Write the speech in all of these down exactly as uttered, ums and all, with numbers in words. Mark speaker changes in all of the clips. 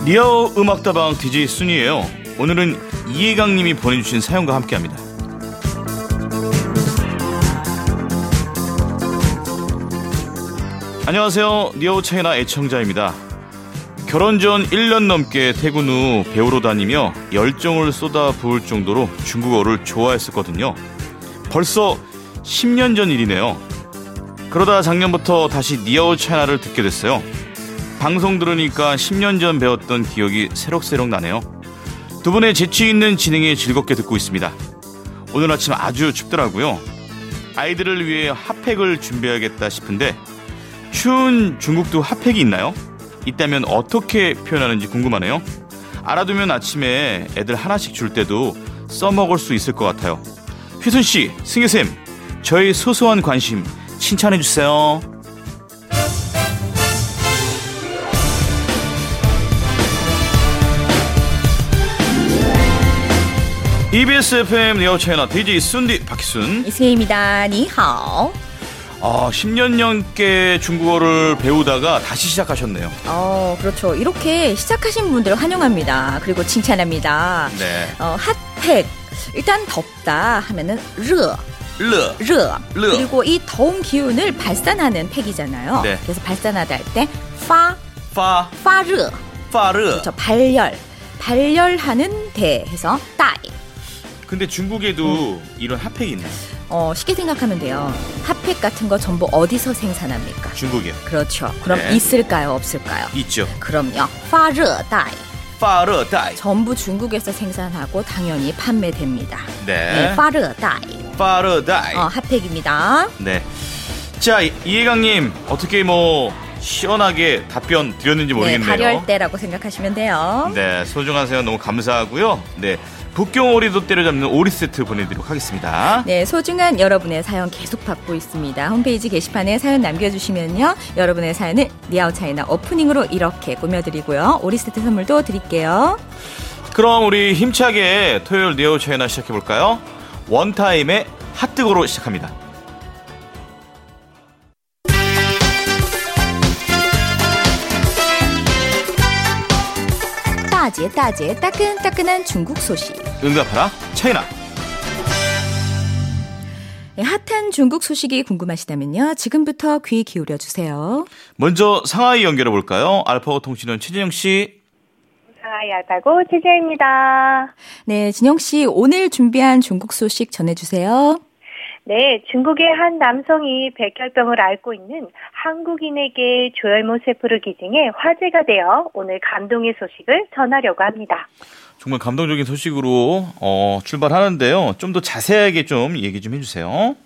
Speaker 1: 리아오 음악다방 디제이 순이에요. 오늘은 이혜강님이 보내주신 사연과 함께합니다. 안녕하세요. 리아오 차이나 애청자입니다. 결혼 전 일 년 넘게 퇴근 후 배우러 다니며 열정을 쏟아 부을 정도로 중국어를 좋아했었거든요. 벌써 십 년 전 일이네요. 그러다 작년부터 다시 니아오 차이나를 듣게 됐어요. 방송 들으니까 십 년 전 배웠던 기억이 새록새록 나네요. 두 분의 재치 있는 진행에 즐겁게 듣고 있습니다. 오늘 아침 아주 춥더라고요. 아이들을 위해 핫팩을 준비해야겠다 싶은데 추운 중국도 핫팩이 있나요? 있다면 어떻게 표현하는지 궁금하네요. 알아두면 아침에 애들 하나씩 줄 때도 써먹을 수 있을 것 같아요. 휘순씨, 승희쌤, 저희 소소한 관심 칭찬해주세요. 이비에스 에프엠 리아오 차이나 디제이 순디 박희순
Speaker 2: 이승희입니다. 니하오.
Speaker 1: 아, 십 년 넘게 중국어를 배우다가 다시 시작하셨네요.
Speaker 2: 어, 그렇죠. 이렇게 시작하신 분들을 환영합니다. 그리고 칭찬합니다.
Speaker 1: 네.
Speaker 2: 어, 핫팩. 일단 덥다 하면은 르.
Speaker 1: 르.
Speaker 2: 르.
Speaker 1: 르.
Speaker 2: 그리고 이 더운 기운을 발산하는 팩이잖아요.
Speaker 1: 네.
Speaker 2: 그래서 발산하다 할 때 파.
Speaker 1: 파.
Speaker 2: 파르.
Speaker 1: 파르.
Speaker 2: 그렇죠. 발열. 발열하는 대 해서 따이.
Speaker 1: 근데 중국에도 음. 이런 핫팩이 있나요?
Speaker 2: 어, 쉽게 생각하면 돼요. 핫팩 같은 거 전부 어디서 생산합니까?
Speaker 1: 중국이요.
Speaker 2: 그렇죠. 그럼
Speaker 1: 네.
Speaker 2: 있을까요? 없을까요?
Speaker 1: 있죠.
Speaker 2: 그럼요. 파르다이.
Speaker 1: 파르다이.
Speaker 2: 전부 중국에서 생산하고 당연히 판매됩니다.
Speaker 1: 네.
Speaker 2: 네, 파르다이.
Speaker 1: 파르다이.
Speaker 2: 어, 핫팩입니다.
Speaker 1: 네. 자, 이혜강님 어떻게 뭐 시원하게 답변 드렸는지 모르겠네요.
Speaker 2: 네, 발열대라고 생각하시면 돼요.
Speaker 1: 네, 소중한 사연 너무 감사하고요. 네. 북경 오리도 때려잡는 오리 세트 보내드리도록 하겠습니다.
Speaker 2: 네, 소중한 여러분의 사연 계속 받고 있습니다. 홈페이지 게시판에 사연 남겨주시면요. 여러분의 사연을 리아오 차이나 오프닝으로 이렇게 꾸며드리고요. 오리 세트 선물도 드릴게요.
Speaker 1: 그럼 우리 힘차게 토요일 리아오 차이나 시작해볼까요? 원타임의 핫뜨거로 시작합니다.
Speaker 2: 따제 따제 따끈따끈한 중국 소식.
Speaker 1: 응답하라 차이나.
Speaker 2: 네, 핫한 중국 소식이 궁금하시다면요. 지금부터 귀 기울여주세요.
Speaker 1: 먼저 상하이 연결해볼까요? 알파고 통신원 최진영 씨.
Speaker 3: 상하이 알파고 최진영입니다.
Speaker 2: 네, 진영 씨 오늘 준비한 중국 소식 전해주세요.
Speaker 3: 네, 중국의 한 남성이 백혈병을 앓고 있는 한국인에게 조혈모 세포를 기증해 화제가 되어 오늘 감동의 소식을 전하려고 합니다.
Speaker 1: 정말 감동적인 소식으로 어, 출발하는데요. 좀 더 자세하게 좀 얘기 좀 해주세요.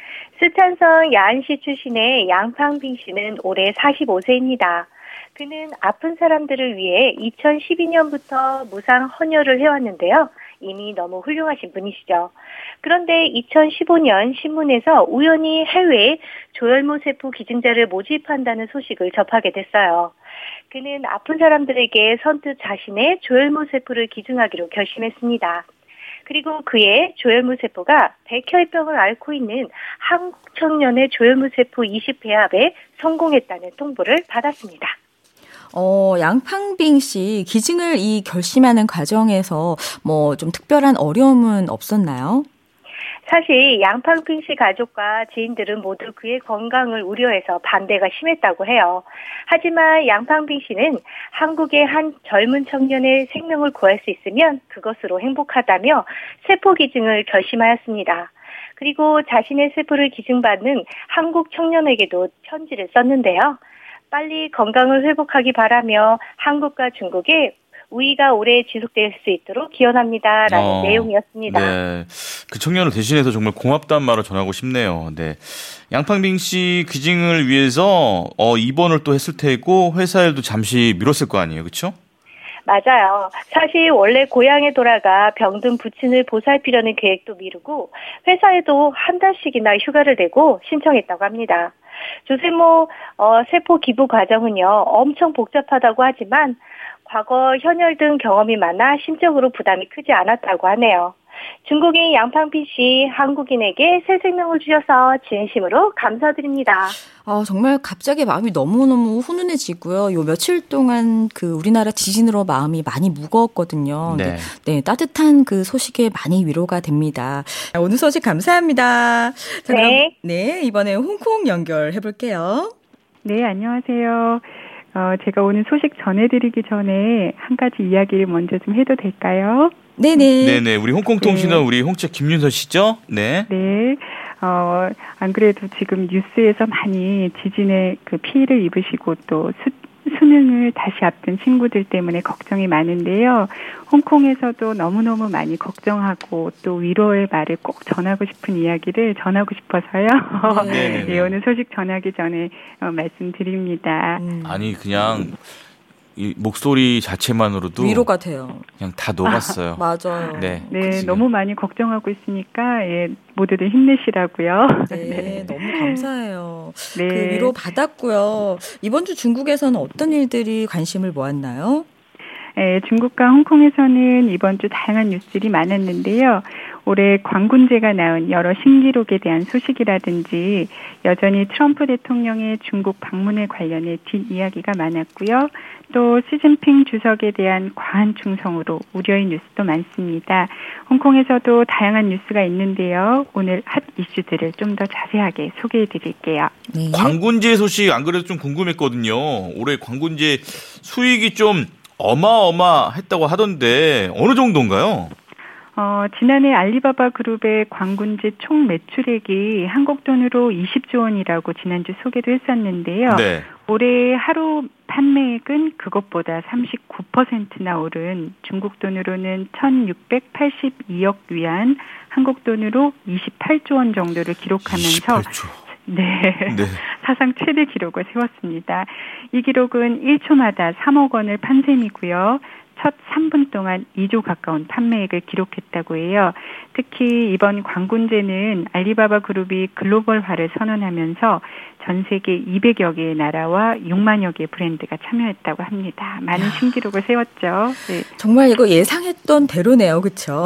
Speaker 3: 쓰촨성 야안시 출신의 양팡빙 씨는 올해 사십오 세입니다. 그는 아픈 사람들을 위해 이천십이 년부터 무상 헌혈을 해왔는데요. 이미 너무 훌륭하신 분이시죠. 그런데 이천십오 년 신문에서 우연히 해외에 조혈모세포 기증자를 모집한다는 소식을 접하게 됐어요. 그는 아픈 사람들에게 선뜻 자신의 조혈모세포를 기증하기로 결심했습니다. 그리고 그의 조혈모세포가 백혈병을 앓고 있는 한국 청년의 조혈모세포 이십 배합에 성공했다는 통보를 받았습니다.
Speaker 2: 어, 양팡빙 씨 기증을 이 결심하는 과정에서 뭐 좀 특별한 어려움은 없었나요?
Speaker 3: 사실 양팡빙 씨 가족과 지인들은 모두 그의 건강을 우려해서 반대가 심했다고 해요. 하지만 양팡빙 씨는 한국의 한 젊은 청년의 생명을 구할 수 있으면 그것으로 행복하다며 세포 기증을 결심하였습니다. 그리고 자신의 세포를 기증받는 한국 청년에게도 편지를 썼는데요. 빨리 건강을 회복하기 바라며 한국과 중국의 우위가 오래 지속될 수 있도록 기원합니다라는 어, 내용이었습니다.
Speaker 1: 네, 그 청년을 대신해서 정말 고맙다는 말을 전하고 싶네요. 네, 양팡빙 씨 기증을 위해서 어, 입원을 또 했을 테고 회사 일도 잠시 미뤘을 거 아니에요, 그렇죠?
Speaker 3: 맞아요. 사실 원래 고향에 돌아가 병든 부친을 보살피려는 계획도 미루고 회사에도 한 달씩이나 휴가를 내고 신청했다고 합니다. 조세모 어, 세포 기부 과정은요 엄청 복잡하다고 하지만 과거 현혈 등 경험이 많아 심적으로 부담이 크지 않았다고 하네요. 중국인 양팡빈 씨, 한국인에게 새 생명을 주셔서 진심으로 감사드립니다.
Speaker 2: 아, 정말 갑자기 마음이 너무너무 훈훈해지고요. 요 며칠 동안 그 우리나라 지진으로 마음이 많이 무거웠거든요.
Speaker 1: 네.
Speaker 2: 네, 따뜻한 그 소식에 많이 위로가 됩니다. 오늘 소식 감사합니다. 자, 그럼,
Speaker 3: 네.
Speaker 2: 네, 이번에 홍콩 연결해 볼게요.
Speaker 4: 네, 안녕하세요. 어, 제가 오늘 소식 전해드리기 전에 한 가지 이야기를 먼저 좀 해도 될까요?
Speaker 2: 네네.
Speaker 1: 네네. 우리 홍콩 통신원 네. 우리 홍채 김윤서 씨죠? 네.
Speaker 4: 네. 어, 안 그래도 지금 뉴스에서 많이 지진의 그 피해를 입으시고 또 수, 수능을 다시 앞둔 친구들 때문에 걱정이 많은데요. 홍콩에서도 너무너무 많이 걱정하고 또 위로의 말을 꼭 전하고 싶은 이야기를 전하고 싶어서요.
Speaker 1: 네.
Speaker 4: 네, 오늘 소식 전하기 전에 어, 말씀드립니다.
Speaker 2: 음.
Speaker 1: 아니 그냥 이 목소리 자체만으로도
Speaker 2: 위로가 돼요.
Speaker 1: 그냥 다 녹았어요.
Speaker 2: 맞아요.
Speaker 1: 네,
Speaker 4: 네,
Speaker 1: 지금.
Speaker 4: 너무 많이 걱정하고 있으니까 예, 모두들 힘내시라고요.
Speaker 2: 네, 네, 너무 감사해요.
Speaker 4: 네.
Speaker 2: 그 위로 받았고요. 이번 주 중국에서는 어떤 일들이 관심을 모았나요?
Speaker 4: 예, 중국과 홍콩에서는 이번 주 다양한 뉴스들이 많았는데요. 올해 광군제가 낳은 여러 신기록에 대한 소식이라든지 여전히 트럼프 대통령의 중국 방문에 관련해 뒷이야기가 많았고요. 또 시진핑 주석에 대한 과한 충성으로 우려의 뉴스도 많습니다. 홍콩에서도 다양한 뉴스가 있는데요. 오늘 핫 이슈들을 좀 더 자세하게 소개해 드릴게요.
Speaker 2: 네.
Speaker 1: 광군제 소식 안 그래도 좀 궁금했거든요. 올해 광군제 수익이 좀 어마어마했다고 하던데 어느 정도인가요?
Speaker 4: 어, 지난해 알리바바 그룹의 광군제 총 매출액이 한국 돈으로 이십조 원이라고 지난주 소개도 했었는데요.
Speaker 1: 네.
Speaker 4: 올해 하루 판매액은 그것보다 삼십구 퍼센트나 오른 중국 돈으로는 천육백팔십이억 위안, 한국 돈으로 이십팔조 원 정도를 기록하면서
Speaker 1: 이십팔조.
Speaker 4: 네.
Speaker 1: 네.
Speaker 4: 사상 최대 기록을 세웠습니다. 이 기록은 일 초마다 삼억 원을 판 셈이고요. 첫 삼 분 동안 이조 가까운 판매액을 기록했다고 해요. 특히 이번 광군제는 알리바바 그룹이 글로벌화를 선언하면서 전 세계 이백여 개의 나라와 육만여 개의 브랜드가 참여했다고 합니다. 많은 신기록을 세웠죠. 네.
Speaker 2: 정말 이거 예상했던 대로네요. 그렇죠?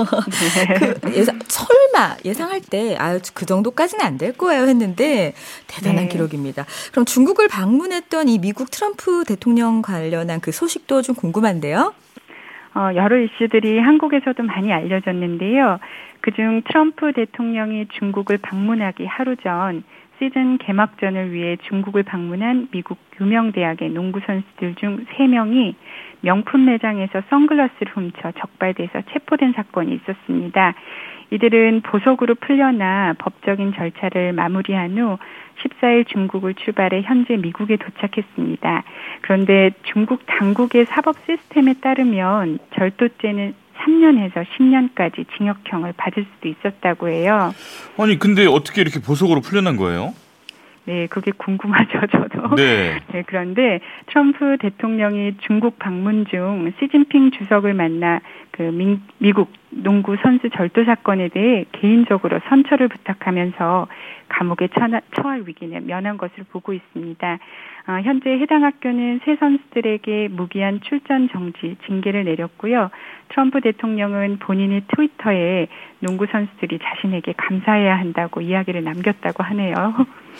Speaker 4: 네.
Speaker 2: 그 예상, 설마 예상할 때 아, 그 정도까지는 안 될 거예요 했는데 대단한
Speaker 4: 네.
Speaker 2: 기록입니다. 그럼 중국을 방문했던 이 미국 트럼프 대통령 관련한 그 소식도 좀 궁금한데요.
Speaker 4: 어, 여러 이슈들이 한국에서도 많이 알려졌는데요. 그중 트럼프 대통령이 중국을 방문하기 하루 전 시즌 개막전을 위해 중국을 방문한 미국 유명 대학의 농구 선수들 중 세 명이 명품 매장에서 선글라스를 훔쳐 적발돼서 체포된 사건이 있었습니다. 이들은 보석으로 풀려나 법적인 절차를 마무리한 후 십사일 중국을 출발해 현재 미국에 도착했습니다. 그런데 중국 당국의 사법 시스템에 따르면 절도죄는 삼 년에서 십 년까지 징역형을 받을 수도 있었다고 해요.
Speaker 1: 아니 근데 어떻게 이렇게 보석으로 풀려난 거예요?
Speaker 4: 네, 그게 궁금하죠, 저도.
Speaker 1: 네.
Speaker 4: 네, 그런데 트럼프 대통령이 중국 방문 중 시진핑 주석을 만나 그 미, 미국 농구 선수 절도 사건에 대해 개인적으로 선처를 부탁하면서 감옥에 처나, 처할 위기는 면한 것을 보고 있습니다. 어, 현재 해당 학교는 세 선수들에게 무기한 출전 정지, 징계를 내렸고요. 트럼프 대통령은 본인의 트위터에 농구 선수들이 자신에게 감사해야 한다고 이야기를 남겼다고 하네요.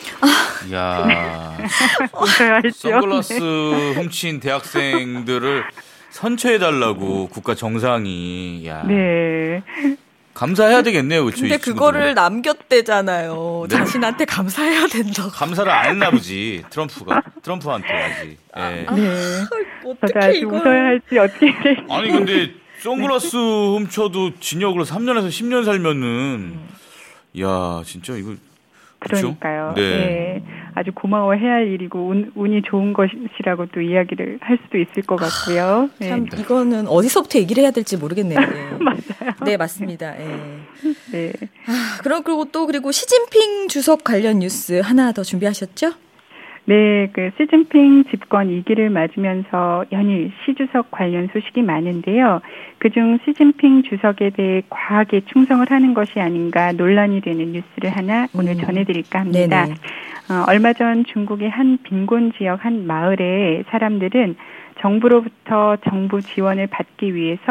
Speaker 1: 이야.
Speaker 4: 웃어야죠.
Speaker 1: 선글라스 훔친 대학생들을 선처해달라고 국가 정상이. 야.
Speaker 4: 네.
Speaker 1: 감사해야 되겠네요. 그렇죠?
Speaker 2: 근데 그거를 남겼대잖아요. 네. 자신한테 감사해야 된다고.
Speaker 1: 감사를 안 했나 보지. 트럼프가. 트럼프한테 아직. 네.
Speaker 4: 아, 네.
Speaker 2: 어떻게
Speaker 4: 아주
Speaker 2: 이걸.
Speaker 4: 웃어야 할지 어떻게 해야 될지.
Speaker 1: 아니 근데 선글라스 훔쳐도 징역으로 삼 년에서 십 년 살면은 야 진짜 이거 그렇죠?
Speaker 4: 그러니까요.
Speaker 1: 네.
Speaker 4: 네. 아주 고마워해야 할 일이고 운, 운이 좋은 것이라고 또 이야기를 할 수도 있을 것 같고요. 네.
Speaker 2: 참 이거는 어디서부터 얘기를 해야 될지 모르겠네요. 네.
Speaker 4: 맞아요.
Speaker 2: 네, 맞습니다. 네.
Speaker 4: 네.
Speaker 2: 아, 그럼 그리고 또 그리고 시진핑 주석 관련 뉴스 하나 더 준비하셨죠?
Speaker 4: 네, 그 시진핑 집권 이 기를 맞으면서 연일 시 주석 관련 소식이 많은데요. 그중 시진핑 주석에 대해 과하게 충성을 하는 것이 아닌가 논란이 되는 뉴스를 하나 오늘
Speaker 2: 음.
Speaker 4: 전해드릴까 합니다. 어, 얼마 전 중국의 한 빈곤 지역 한 마을의 사람들은 정부로부터 정부 지원을 받기 위해서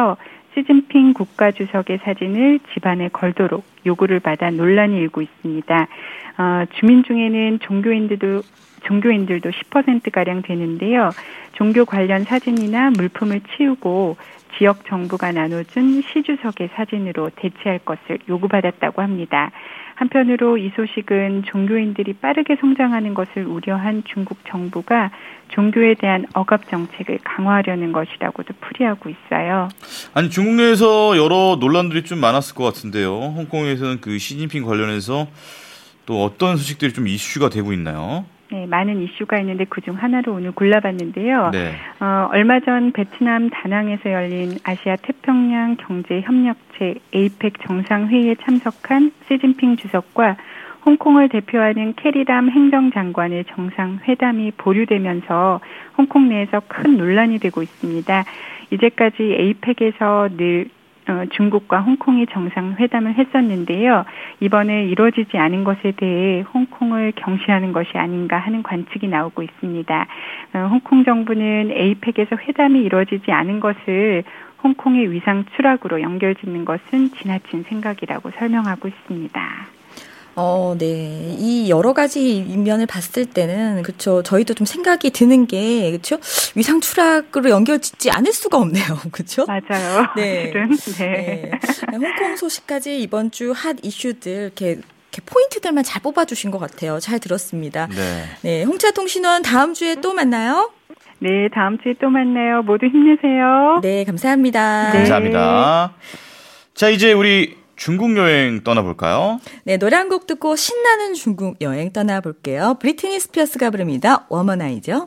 Speaker 4: 시진핑 국가주석의 사진을 집안에 걸도록 요구를 받아 논란이 일고 있습니다. 어, 주민 중에는 종교인들도 종교인들도 십 퍼센트가량 되는데요. 종교 관련 사진이나 물품을 치우고 지역 정부가 나눠준 시주석의 사진으로 대체할 것을 요구받았다고 합니다. 한편으로 이 소식은 종교인들이 빠르게 성장하는 것을 우려한 중국 정부가 종교에 대한 억압 정책을 강화하려는 것이라고도 풀이하고 있어요.
Speaker 1: 아니 중국 내에서 여러 논란들이 좀 많았을 것 같은데요. 홍콩에서는 그 시진핑 관련해서 또 어떤 소식들이 좀 이슈가 되고 있나요?
Speaker 4: 네, 많은 이슈가 있는데 그중 하나로 오늘 골라봤는데요.
Speaker 1: 네.
Speaker 4: 어, 얼마 전 베트남 다낭에서 열린 아시아 태평양 경제협력체 에이펙 정상회의에 참석한 시진핑 주석과 홍콩을 대표하는 캐리람 행정장관의 정상회담이 보류되면서 홍콩 내에서 큰 논란이 되고 있습니다. 이제까지 에이펙에서 늘 어, 중국과 홍콩이 정상회담을 했었는데요. 이번에 이루어지지 않은 것에 대해 홍콩을 경시하는 것이 아닌가 하는 관측이 나오고 있습니다. 어, 홍콩 정부는 에이펙에서 회담이 이루어지지 않은 것을 홍콩의 위상 추락으로 연결짓는 것은 지나친 생각이라고 설명하고 있습니다.
Speaker 2: 어, 네. 이 여러 가지 이면을 봤을 때는, 그쵸. 저희도 좀 생각이 드는 게, 그쵸. 위상 추락으로 연결짓지 않을 수가 없네요. 그쵸.
Speaker 4: 맞아요.
Speaker 2: 네.
Speaker 4: 네.
Speaker 2: 네. 홍콩 소식까지 이번 주 핫 이슈들, 이렇게, 이렇게 포인트들만 잘 뽑아주신 것 같아요. 잘 들었습니다. 네. 네. 홍차통신원 다음 주에 또 만나요.
Speaker 4: 네. 다음 주에 또 만나요. 모두 힘내세요.
Speaker 2: 네. 감사합니다.
Speaker 1: 네. 감사합니다. 자, 이제 우리 중국 여행 떠나볼까요?
Speaker 2: 네, 노래 한 곡 듣고 신나는 중국 여행 떠나볼게요. 브리트니 스피어스가 부릅니다. 워머나이죠.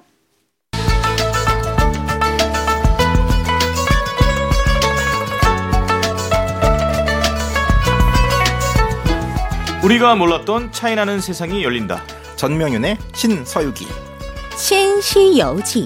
Speaker 1: 우리가 몰랐던 차이나는 세상이 열린다.
Speaker 5: 전명윤의 신서유기.
Speaker 2: 신시여지.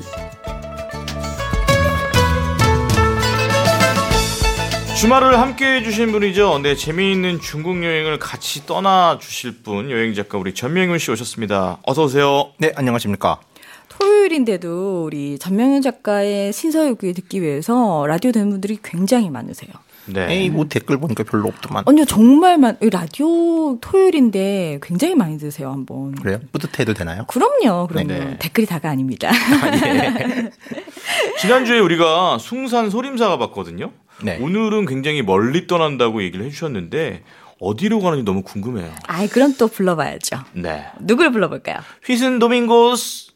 Speaker 1: 주말을 함께해 주신 분이죠. 네, 재미있는 중국 여행을 같이 떠나 주실 분, 여행 작가 우리 전명윤 씨 오셨습니다. 어서 오세요.
Speaker 5: 네, 안녕하십니까.
Speaker 2: 토요일인데도 우리 전명윤 작가의 신서유기 듣기 위해서 라디오 듣는 분들이 굉장히 많으세요.
Speaker 1: 네.
Speaker 5: 에이, 뭐 댓글 보니까 별로 없더만.
Speaker 2: 아니요, 정말 많. 라디오 토요일인데 굉장히 많이 드세요, 한번.
Speaker 5: 그래요? 뿌듯해도 되나요?
Speaker 2: 그럼요, 그럼요.
Speaker 1: 네.
Speaker 2: 댓글이 다가 아닙니다.
Speaker 5: 아, 예.
Speaker 1: 지난주에 우리가 숭산 소림사가 봤거든요.
Speaker 5: 네.
Speaker 1: 오늘은 굉장히 멀리 떠난다고 얘기를 해주셨는데 어디로 가는지 너무 궁금해요.
Speaker 2: 아이, 그럼 또 불러봐야죠.
Speaker 1: 네.
Speaker 2: 누굴 불러볼까요?
Speaker 1: 휘슨 도밍고스.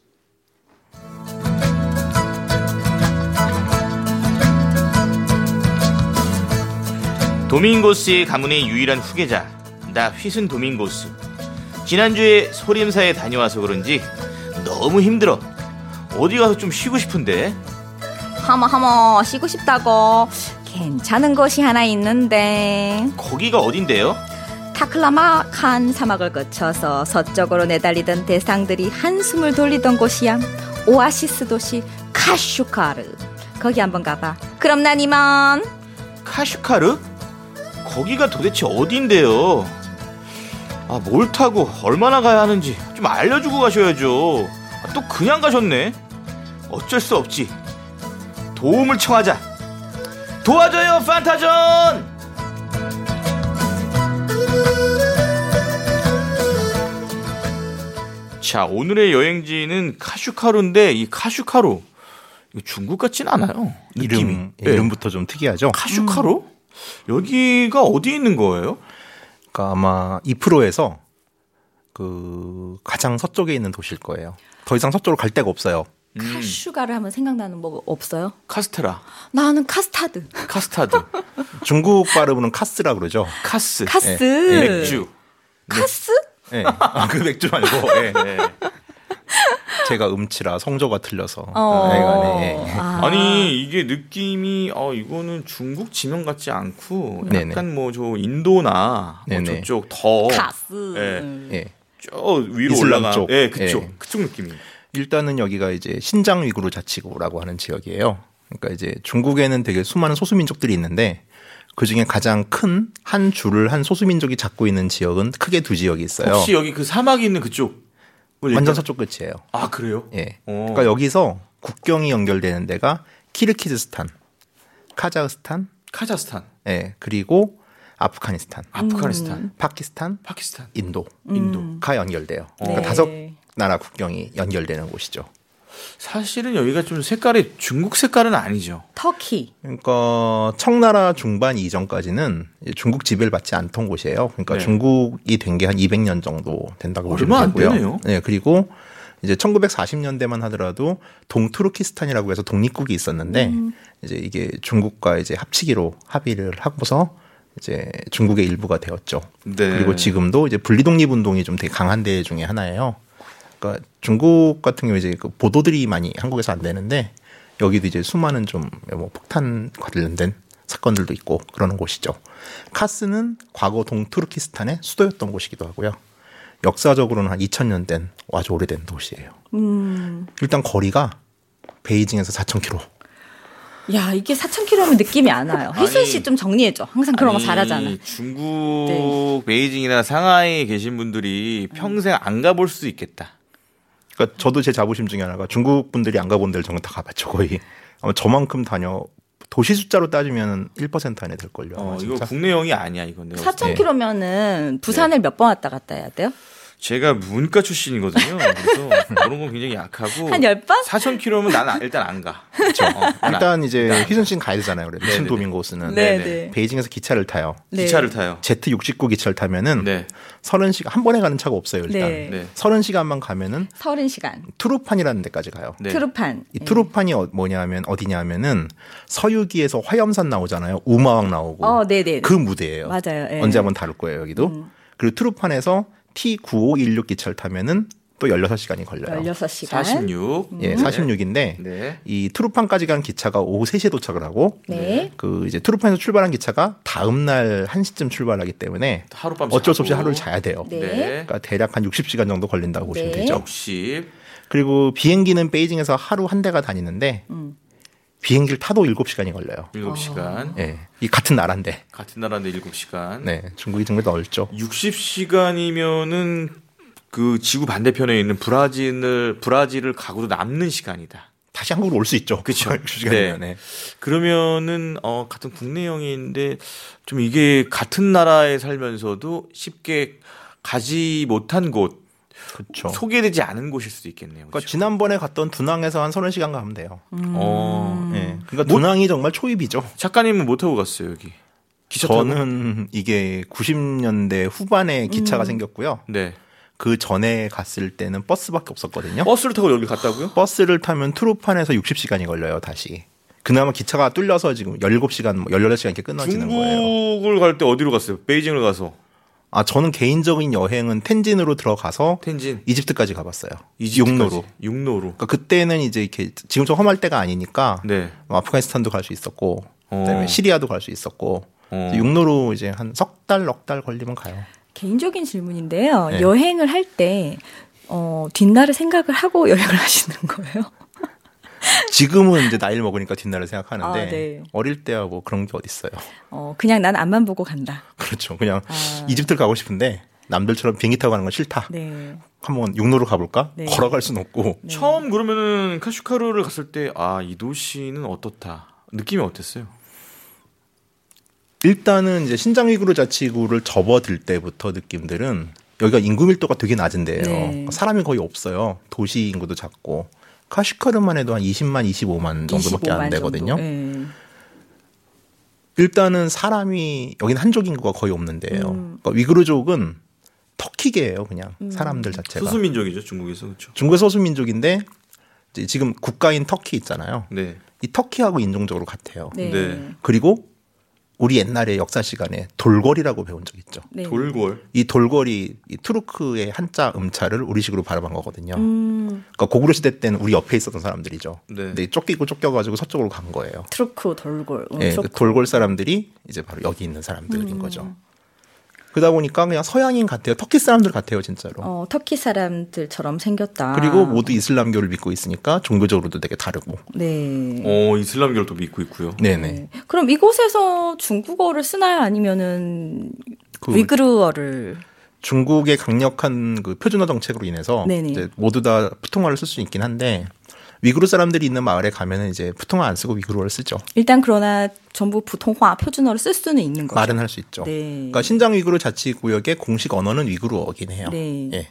Speaker 1: 도밍고스의 가문의 유일한 후계자, 나 휘슨 도밍고스. 지난주에 소림사에 다녀와서 그런지 너무 힘들어. 어디 가서 좀 쉬고 싶은데.
Speaker 2: 하모 하모 쉬고 싶다고. 괜찮은 곳이 하나 있는데.
Speaker 1: 거기가 어딘데요?
Speaker 2: 타클라마칸 사막을 거쳐서 서쪽으로 내달리던 대상들이 한숨을 돌리던 곳이야. 오아시스 도시 카슈카르. 거기 한번 가봐. 그럼 난 이만.
Speaker 1: 카슈카르? 거기가 도대체 어딘데요? 아, 뭘 타고 얼마나 가야 하는지 좀 알려주고 가셔야죠. 아, 또 그냥 가셨네. 어쩔 수 없지. 도움을 청하자. 도와줘요, 판타전! 자, 오늘의 여행지는 카슈카루인데 이 카슈카루 이거 중국 같진 않아요. 느낌이.
Speaker 5: 이름, 이름부터 좀 특이하죠?
Speaker 1: 카슈카루? 음. 여기가 어디 있는 거예요?
Speaker 5: 그러니까 아마 이프로에서 그 가장 서쪽에 있는 도시일 거예요. 더 이상 서쪽으로 갈 데가 없어요.
Speaker 2: 음. 카슈가를 하면 생각나는 뭐 없어요?
Speaker 1: 카스테라.
Speaker 2: 나는 카스타드.
Speaker 1: 카스타드.
Speaker 5: 중국 발음으로는 카스라 그러죠.
Speaker 1: 카스.
Speaker 2: 카스.
Speaker 1: 네. 맥주.
Speaker 2: 카스?
Speaker 5: 네. 아, 그 맥주 말고. 네. 네. 제가 음치라 성조가 틀려서.
Speaker 2: 어.
Speaker 5: 네.
Speaker 2: 아.
Speaker 1: 아니 이게 느낌이 어 이거는 중국 지명 같지 않고
Speaker 5: 네네.
Speaker 1: 약간 뭐 저 인도나 뭐 저쪽 더
Speaker 2: 카스.
Speaker 1: 예.
Speaker 5: 네.
Speaker 1: 저 위로
Speaker 5: 이슬람
Speaker 1: 올라가.
Speaker 5: 쪽.
Speaker 1: 예, 그쪽.
Speaker 5: 네.
Speaker 1: 그쪽 느낌이.
Speaker 5: 일단은 여기가 이제 신장 위구르 자치구라고 하는 지역이에요. 그러니까 이제 중국에는 되게 수많은 소수민족들이 있는데 그 중에 가장 큰 한 줄을 한 소수민족이 잡고 있는 지역은 크게 두 지역이 있어요.
Speaker 1: 혹시 여기 그 사막이 있는 그쪽?
Speaker 5: 완전 서쪽 끝이에요.
Speaker 1: 아, 그래요?
Speaker 5: 예.
Speaker 1: 오.
Speaker 5: 그러니까 여기서 국경이 연결되는 데가 키르키즈스탄, 카자흐스탄,
Speaker 1: 카자흐스탄.
Speaker 5: 예, 그리고 아프가니스탄,
Speaker 1: 아프가니스탄,
Speaker 2: 음.
Speaker 5: 파키스탄,
Speaker 1: 파키스탄,
Speaker 5: 인도가
Speaker 1: 인도.
Speaker 5: 연결돼요. 그러니까
Speaker 2: 네.
Speaker 5: 다섯 나라 국경이 연결되는 곳이죠.
Speaker 1: 사실은 여기가 좀 색깔이 중국 색깔은 아니죠.
Speaker 2: 터키.
Speaker 5: 그러니까 청나라 중반 이전까지는 중국 지배를 받지 않던 곳이에요. 그러니까
Speaker 1: 네.
Speaker 5: 중국이 된 게 한 이백 년 정도 된다고 보시면
Speaker 1: 얼마 안
Speaker 5: 되고요.
Speaker 1: 되네요.
Speaker 5: 네, 그리고 이제 천구백사십 년대만 하더라도 동투르키스탄이라고 해서 독립국이 있었는데
Speaker 2: 음.
Speaker 5: 이제 이게 중국과 이제 합치기로 합의를 하고서 이제 중국의 일부가 되었죠.
Speaker 1: 네.
Speaker 5: 그리고 지금도 이제 분리독립 운동이 좀 되게 강한 데 중에 하나예요. 그러니까 중국 같은 경우 이제 그 보도들이 많이 한국에서 안 되는데 여기도 이제 수많은 좀 뭐 폭탄 관련된 사건들도 있고 그러는 곳이죠. 카스는 과거 동투르키스탄의 수도였던 곳이기도 하고요. 역사적으로는 한 이천 년 된 아주 오래된 도시예요.
Speaker 2: 음.
Speaker 5: 일단 거리가 베이징에서 사천 킬로미터.
Speaker 2: 야, 이게 사천 킬로미터면 느낌이 안 와요. 혜순 씨
Speaker 1: 아니,
Speaker 2: 좀 정리해줘. 항상 그런
Speaker 1: 아니,
Speaker 2: 거 잘하잖아.
Speaker 1: 중국
Speaker 2: 네.
Speaker 1: 베이징이나 상하이에 계신 분들이 평생 안 가볼 수도 있겠다.
Speaker 5: 그러니까 저도 제 자부심 중에 하나가 중국 분들이 안 가본 데를 저는 다 가봤죠 거의. 아마 저만큼 다녀 도시 숫자로 따지면 일 퍼센트 안에 될걸요.
Speaker 1: 어,
Speaker 5: 진짜.
Speaker 1: 이거 국내용이 아니야 이건. 내가 봤을 때.
Speaker 2: 사천 킬로미터면은 부산을 몇 번 왔다 갔다 해야 돼요?
Speaker 1: 제가 문과 출신이거든요. 그래서 그런 건 굉장히 약하고.
Speaker 2: 한 열 번?
Speaker 1: 사천 킬로면 나는 일단 안 가. 그렇죠.
Speaker 5: 일단 이제 희순 씨는 가야 되잖아요. 그래.
Speaker 1: 네네네.
Speaker 5: 신도민고스는
Speaker 2: 네,
Speaker 1: 네네.
Speaker 2: 네.
Speaker 5: 베이징에서 기차를 타요.
Speaker 2: 네.
Speaker 1: 기차를 타요.
Speaker 5: 제트 육십구 기차를 타면은
Speaker 1: 네.
Speaker 5: 서른 시간 한 번에 가는 차가 없어요. 일단
Speaker 2: 네.
Speaker 1: 네.
Speaker 5: 서른 시간만 가면은
Speaker 2: 서른 시간.
Speaker 5: 투르판이라는 데까지 가요.
Speaker 1: 네.
Speaker 2: 트루판.
Speaker 5: 이 투르판이 어- 뭐냐면 어디냐면은 서유기에서 화염산 나오잖아요. 우마왕 나오고
Speaker 2: 어, 네네.
Speaker 5: 그 무대예요.
Speaker 2: 맞아요. 예.
Speaker 5: 언제 한번 다룰 거예요 여기도.
Speaker 2: 음.
Speaker 5: 그리고 투르판에서 티 구오일육 기차를 타면은 또 열여섯 시간이 걸려요.
Speaker 2: 열여섯 시간.
Speaker 1: 사십육.
Speaker 5: 예, 사십육인데
Speaker 1: 네.
Speaker 5: 이 투르판까지 가는 기차가 오후 세 시에 도착을 하고
Speaker 2: 네.
Speaker 5: 그 이제 투르판에서 출발한 기차가 다음 날 한 시쯤 출발하기 때문에
Speaker 1: 하룻밤
Speaker 5: 어쩔 수 없이
Speaker 1: 자고.
Speaker 5: 하루를 자야 돼요.
Speaker 2: 네.
Speaker 1: 네.
Speaker 5: 그러니까 대략 한 육십 시간 정도 걸린다고 보시면
Speaker 2: 네.
Speaker 5: 되죠.
Speaker 1: 육십.
Speaker 5: 그리고 비행기는 베이징에서 하루 한 대가 다니는데
Speaker 2: 음.
Speaker 5: 비행기를 타도 일곱 시간이 걸려요.
Speaker 1: 일곱 시간.
Speaker 5: 예. 이 같은 나라인데.
Speaker 1: 같은 나라인데 일곱 시간.
Speaker 5: 네. 중국이 정말 넓죠.
Speaker 1: 육십 시간이면은 그 지구 반대편에 있는 브라질을 브라질을 가고도 남는 시간이다.
Speaker 5: 다시 한국으로 올 수 있죠.
Speaker 1: 그쵸.
Speaker 5: 육십 시간이면. 네.
Speaker 1: 그러면은 어 같은 국내형인데 좀 이게 같은 나라에 살면서도 쉽게 가지 못한 곳,
Speaker 5: 그렇죠.
Speaker 1: 소개되지 않은 곳일 수도 있겠네요.
Speaker 5: 그러니까
Speaker 1: 그렇죠?
Speaker 5: 지난번에 갔던 두낭에서 한 서른 시간 가면 돼요.
Speaker 1: 어.
Speaker 5: 예. 그러니까
Speaker 1: 뭐-
Speaker 5: 두낭이 정말 초입이죠.
Speaker 1: 작가님은 못 타고 갔어요 여기. 기차 타고?
Speaker 5: 저는 이게 구십 년대 후반에 기차가 생겼고요.
Speaker 1: 네.
Speaker 5: 그 전에 갔을 때는 버스밖에 없었거든요.
Speaker 1: 버스를 타고 여기 갔다고요?
Speaker 5: 버스를 타면 투르판에서 육십 시간이 걸려요, 다시. 그나마 기차가 뚫려서 지금 열일곱 시간, 뭐 열여덟 시간 이렇게 끊어지는 거예요.
Speaker 1: 중국을 갈 때 어디로 갔어요? 베이징을 가서
Speaker 5: 아, 저는 개인적인 여행은 텐진으로 들어가서
Speaker 1: 텐진,
Speaker 5: 이집트까지 가봤어요.
Speaker 1: 이집트까지.
Speaker 5: 육로로.
Speaker 1: 육로로.
Speaker 5: 그러니까 그때는 이제 이렇게 지금처럼 험할 때가 아니니까
Speaker 1: 네.
Speaker 5: 뭐 아프가니스탄도 갈 수 있었고,
Speaker 1: 어.
Speaker 5: 그다음에 시리아도 갈 수 있었고,
Speaker 1: 어.
Speaker 5: 육로로 이제 한 석 달, 넉 달 걸리면 가요.
Speaker 2: 개인적인 질문인데요.
Speaker 5: 네.
Speaker 2: 여행을 할 때 어, 뒷날을 생각을 하고 여행을 하시는 거예요?
Speaker 5: 지금은 이제 나이를 먹으니까 뒷날을 생각하는데
Speaker 2: 아, 네.
Speaker 5: 어릴 때야 뭐 그런 게 어딨어요.
Speaker 2: 어, 그냥 난 앞만 보고 간다.
Speaker 5: 그렇죠. 그냥
Speaker 2: 아.
Speaker 5: 이집트를 가고 싶은데 남들처럼 비행기 타고 가는 건 싫다.
Speaker 2: 네.
Speaker 5: 한번 육로로 가볼까?
Speaker 2: 네.
Speaker 5: 걸어갈 순 없고.
Speaker 2: 네.
Speaker 1: 처음 그러면은 카슈카르를 갔을 때 아, 이 도시는 어떻다. 느낌이 어땠어요?
Speaker 5: 일단은 이제 신장위구르 자치구를 접어들 때부터 느낌들은 여기가 인구 밀도가 되게 낮은데요.
Speaker 2: 네.
Speaker 5: 사람이 거의 없어요. 도시 인구도 작고. 카슈카르만 해도 한 이십만, 이십오만 정도밖에 안
Speaker 2: 이십오만
Speaker 5: 되거든요.
Speaker 2: 정도. 네.
Speaker 5: 일단은 사람이 여기는 한족 인구가 거의 없는데요.
Speaker 2: 음.
Speaker 5: 그러니까 위구르족은 터키계예요, 그냥 사람들 자체가.
Speaker 1: 소수민족이죠 중국에서 그렇죠.
Speaker 5: 중국의 소수민족인데 이제 지금 국가인 터키 있잖아요.
Speaker 1: 네.
Speaker 5: 이 터키하고 인종적으로 같아요.
Speaker 2: 네.
Speaker 1: 네.
Speaker 5: 그리고 우리 옛날에 역사 시간에 돌궐이라고 배운 적 있죠.
Speaker 2: 네.
Speaker 1: 돌궐.
Speaker 5: 이 돌궐이 이 투르크의 한자 음자를 우리식으로 발음한 거거든요.
Speaker 2: 음,
Speaker 5: 그러니까 고구려 시대 때는 우리 옆에 있었던 사람들이죠.
Speaker 1: 네.
Speaker 5: 근데 쫓기고 쫓겨가지고 서쪽으로 간 거예요.
Speaker 2: 트루크 돌골. 음,
Speaker 5: 예,
Speaker 2: 트루크.
Speaker 5: 그 돌궐 사람들이 이제 바로 여기 있는 사람들인
Speaker 2: 음.
Speaker 5: 거죠. 그러다 보니까 그냥 서양인 같아요. 터키 사람들 같아요, 진짜로.
Speaker 2: 어, 터키 사람들처럼 생겼다.
Speaker 5: 그리고 모두 이슬람교를 믿고 있으니까 종교적으로도 되게 다르고.
Speaker 2: 네.
Speaker 1: 어, 이슬람교를 또 믿고 있고요.
Speaker 5: 네네.
Speaker 2: 네. 그럼 이곳에서 중국어를 쓰나요? 아니면은
Speaker 5: 그
Speaker 2: 위그르어를?
Speaker 5: 중국의 강력한 그 표준어 정책으로 인해서
Speaker 2: 네네.
Speaker 5: 이제 모두 다普通話를 쓸 수 있긴 한데 위구르 사람들이 있는 마을에 가면은 이제 푸통화 안 쓰고 위구르어를 쓰죠.
Speaker 2: 일단 그러나 전부 부통화 표준어를 쓸 수는 있는 거죠.
Speaker 5: 말은 할 수 있죠.
Speaker 2: 네.
Speaker 5: 그러니까 신장 위구르 자치구역의 공식 언어는 위구르어긴 해요.
Speaker 2: 네.
Speaker 5: 예.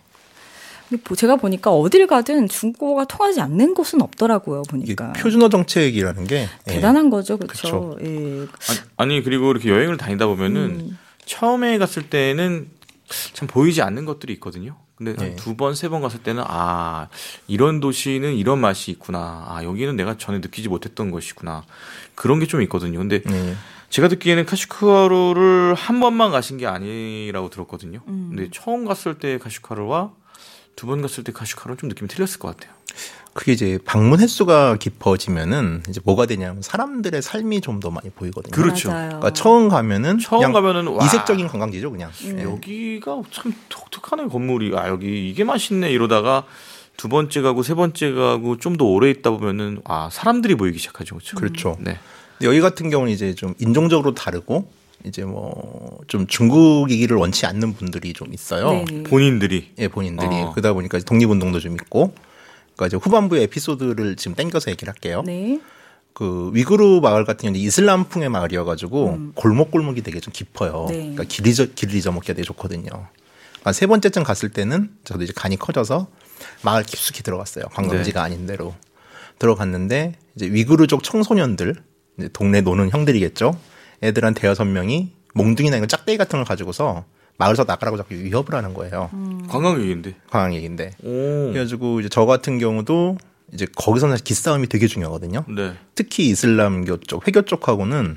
Speaker 2: 제가 보니까 어딜 가든 중국어가 통하지 않는 곳은 없더라고요.
Speaker 5: 이게
Speaker 2: 보니까.
Speaker 5: 표준어 정책이라는 게
Speaker 2: 대단한
Speaker 5: 예.
Speaker 2: 거죠. 그렇죠. 예.
Speaker 1: 아니, 아니 그리고 이렇게 여행을 다니다 보면은
Speaker 2: 음.
Speaker 1: 처음에 갔을 때는 참 보이지 않는 것들이 있거든요. 근데
Speaker 5: 네.
Speaker 1: 두 번, 세 번 갔을 때는 아 이런 도시는 이런 맛이 있구나. 아 여기는 내가 전에 느끼지 못했던 것이구나. 그런 게 좀 있거든요. 근데
Speaker 5: 예.
Speaker 1: 제가 듣기에는 카슈카루를 한 번만 가신 게 아니라고 들었거든요.
Speaker 2: 음.
Speaker 1: 근데 처음 갔을 때 카슈카루와 두 번 갔을 때 카슈카루는 좀 느낌이 틀렸을 것 같아요.
Speaker 5: 그게 이제 방문 횟수가 깊어지면은 이제 뭐가 되냐면 사람들의 삶이 좀 더 많이 보이거든요.
Speaker 1: 그렇죠.
Speaker 2: 맞아요.
Speaker 5: 그러니까 처음 가면은
Speaker 1: 처음
Speaker 5: 그냥
Speaker 1: 가면은 와,
Speaker 5: 이색적인 관광지죠, 그냥.
Speaker 2: 음.
Speaker 5: 예.
Speaker 1: 여기가 참 독특하네 건물이. 아 여기 이게 맛있네 이러다가 두 번째 가고 세 번째 가고 좀 더 오래 있다 보면은 아 사람들이 보이기 시작하죠, 그렇죠?
Speaker 5: 그렇죠.
Speaker 1: 네.
Speaker 5: 근데 여기 같은 경우는 이제 좀 인종적으로 다르고 이제 뭐 좀 중국이기를 원치 않는 분들이 좀 있어요.
Speaker 2: 네.
Speaker 1: 본인들이.
Speaker 5: 예, 본인들이
Speaker 1: 어.
Speaker 5: 그러다 보니까 독립운동도 좀 있고. 그러니까 이제 후반부의 에피소드를 지금 땡겨서 얘기를 할게요.
Speaker 2: 네.
Speaker 5: 그 위구르 마을 같은 경우는 이슬람풍의 마을이어가지고
Speaker 2: 음.
Speaker 5: 골목골목이 되게 좀 깊어요.
Speaker 2: 네.
Speaker 5: 그러니까 길 잊어, 길 잊어먹기가 되게 좋거든요. 그러니까 세 번째쯤 갔을 때는 저도 이제 간이 커져서 마을 깊숙이 들어갔어요. 관광지가
Speaker 1: 네.
Speaker 5: 아닌 데로 들어갔는데 이제 위구르족 청소년들 이제 동네 노는 형들이겠죠. 애들 한 대여섯 명이 몽둥이나 이런 짝대기 같은 걸 가지고서 마을에서 나가라고 자꾸 위협을 하는 거예요.
Speaker 2: 음.
Speaker 1: 관광객인데.
Speaker 5: 관광 얘기인데.
Speaker 1: 오.
Speaker 5: 그래가지고 이제 저 같은 경우도 이제 거기서는 기싸움이 되게 중요하거든요.
Speaker 1: 네.
Speaker 5: 특히 이슬람교 쪽, 회교 쪽하고는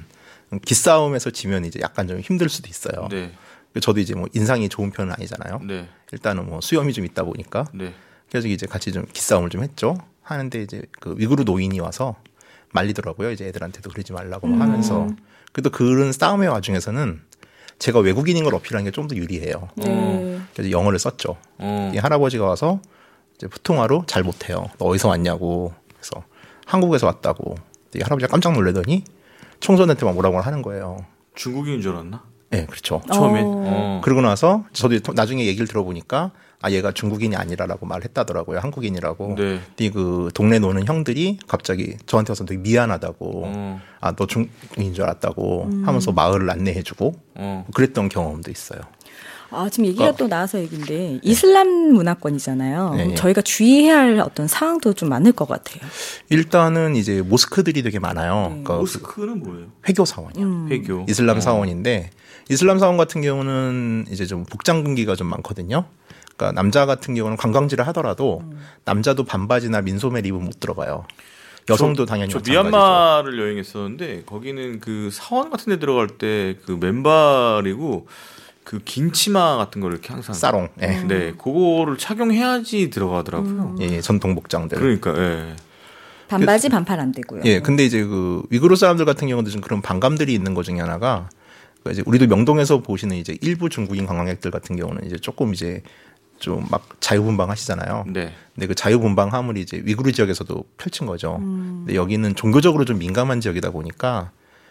Speaker 5: 기싸움에서 지면 이제 약간 좀 힘들 수도 있어요.
Speaker 1: 네.
Speaker 5: 저도 이제 뭐 인상이 좋은 편은 아니잖아요.
Speaker 1: 네.
Speaker 5: 일단은 뭐 수염이 좀 있다 보니까.
Speaker 1: 네.
Speaker 5: 그래서 이제 같이 좀 기싸움을 좀 했죠. 하는데 이제 그 위구르 노인이 와서 말리더라고요. 이제 애들한테도 그러지 말라고 막 하면서. 그래도 그런 싸움의 와중에서는 제가 외국인인 걸 어필하는 게 좀 더 유리해요.
Speaker 2: 네.
Speaker 5: 그래서 영어를 썼죠.
Speaker 1: 어.
Speaker 5: 이 할아버지가 와서 이제 푸통화로 잘 못해요. 너 어디서 왔냐고. 그래서 한국에서 왔다고. 이 할아버지가 깜짝 놀라더니 청소년한테 막 뭐라고 하는 거예요.
Speaker 1: 중국인인 줄 알았나?
Speaker 5: 네, 그렇죠.
Speaker 1: 처음에.
Speaker 2: 어.
Speaker 1: 어.
Speaker 5: 그러고 나서 저도 나중에 얘기를 들어보니까 아 얘가 중국인이 아니라라고 말했다더라고요. 한국인이라고.
Speaker 1: 네.
Speaker 5: 근데 그 동네 노는 형들이 갑자기 저한테 와서 되게 미안하다고.
Speaker 1: 어.
Speaker 5: 아 너 중국인인 줄 알았다고 하면서 마을을 안내해주고
Speaker 1: 어.
Speaker 5: 그랬던 경험도 있어요.
Speaker 2: 아, 지금 얘기가
Speaker 5: 어.
Speaker 2: 또 나와서 얘기인데 이슬람 문화권이잖아요.
Speaker 5: 네,
Speaker 2: 그럼
Speaker 5: 네.
Speaker 2: 저희가 주의해야 할 어떤 상황도 좀 많을 것 같아요.
Speaker 5: 일단은 이제 모스크들이 되게 많아요.
Speaker 2: 네.
Speaker 5: 그러니까
Speaker 1: 모스크는 뭐예요?
Speaker 5: 회교 사원이요.
Speaker 2: 음.
Speaker 1: 회교.
Speaker 5: 이슬람
Speaker 1: 어.
Speaker 5: 사원인데 이슬람 사원 같은 경우는 이제 좀 복장 금기가 좀 많거든요. 그러니까 남자 같은 경우는 관광지를 하더라도
Speaker 2: 음.
Speaker 5: 남자도 반바지나 민소매를 입으면 못 들어가요. 여성도
Speaker 1: 저,
Speaker 5: 당연히
Speaker 1: 저
Speaker 5: 마찬가지죠.
Speaker 1: 미얀마를 여행했었는데 거기는 그 사원 같은 데 들어갈 때 그 맨발이고 그 긴 치마 같은 거를 이렇게 항상
Speaker 5: 사롱. 예.
Speaker 1: 네, 그거를 착용해야지 들어가더라고요.
Speaker 5: 예, 전통 복장들.
Speaker 1: 그러니까 예.
Speaker 2: 반바지 반팔 안 되고요.
Speaker 5: 예, 근데 이제 그 위구르 사람들 같은 경우도 좀 그런 반감들이 있는 것 중에 하나가 그러니까 이제 우리도 명동에서 보시는 이제 일부 중국인 관광객들 같은 경우는 이제 조금 이제 좀 막 자유분방 하시잖아요.
Speaker 1: 네.
Speaker 5: 근데 그 자유분방함을 이제 위구르 지역에서도 펼친 거죠. 근데 여기는 종교적으로 좀 민감한 지역이다 보니까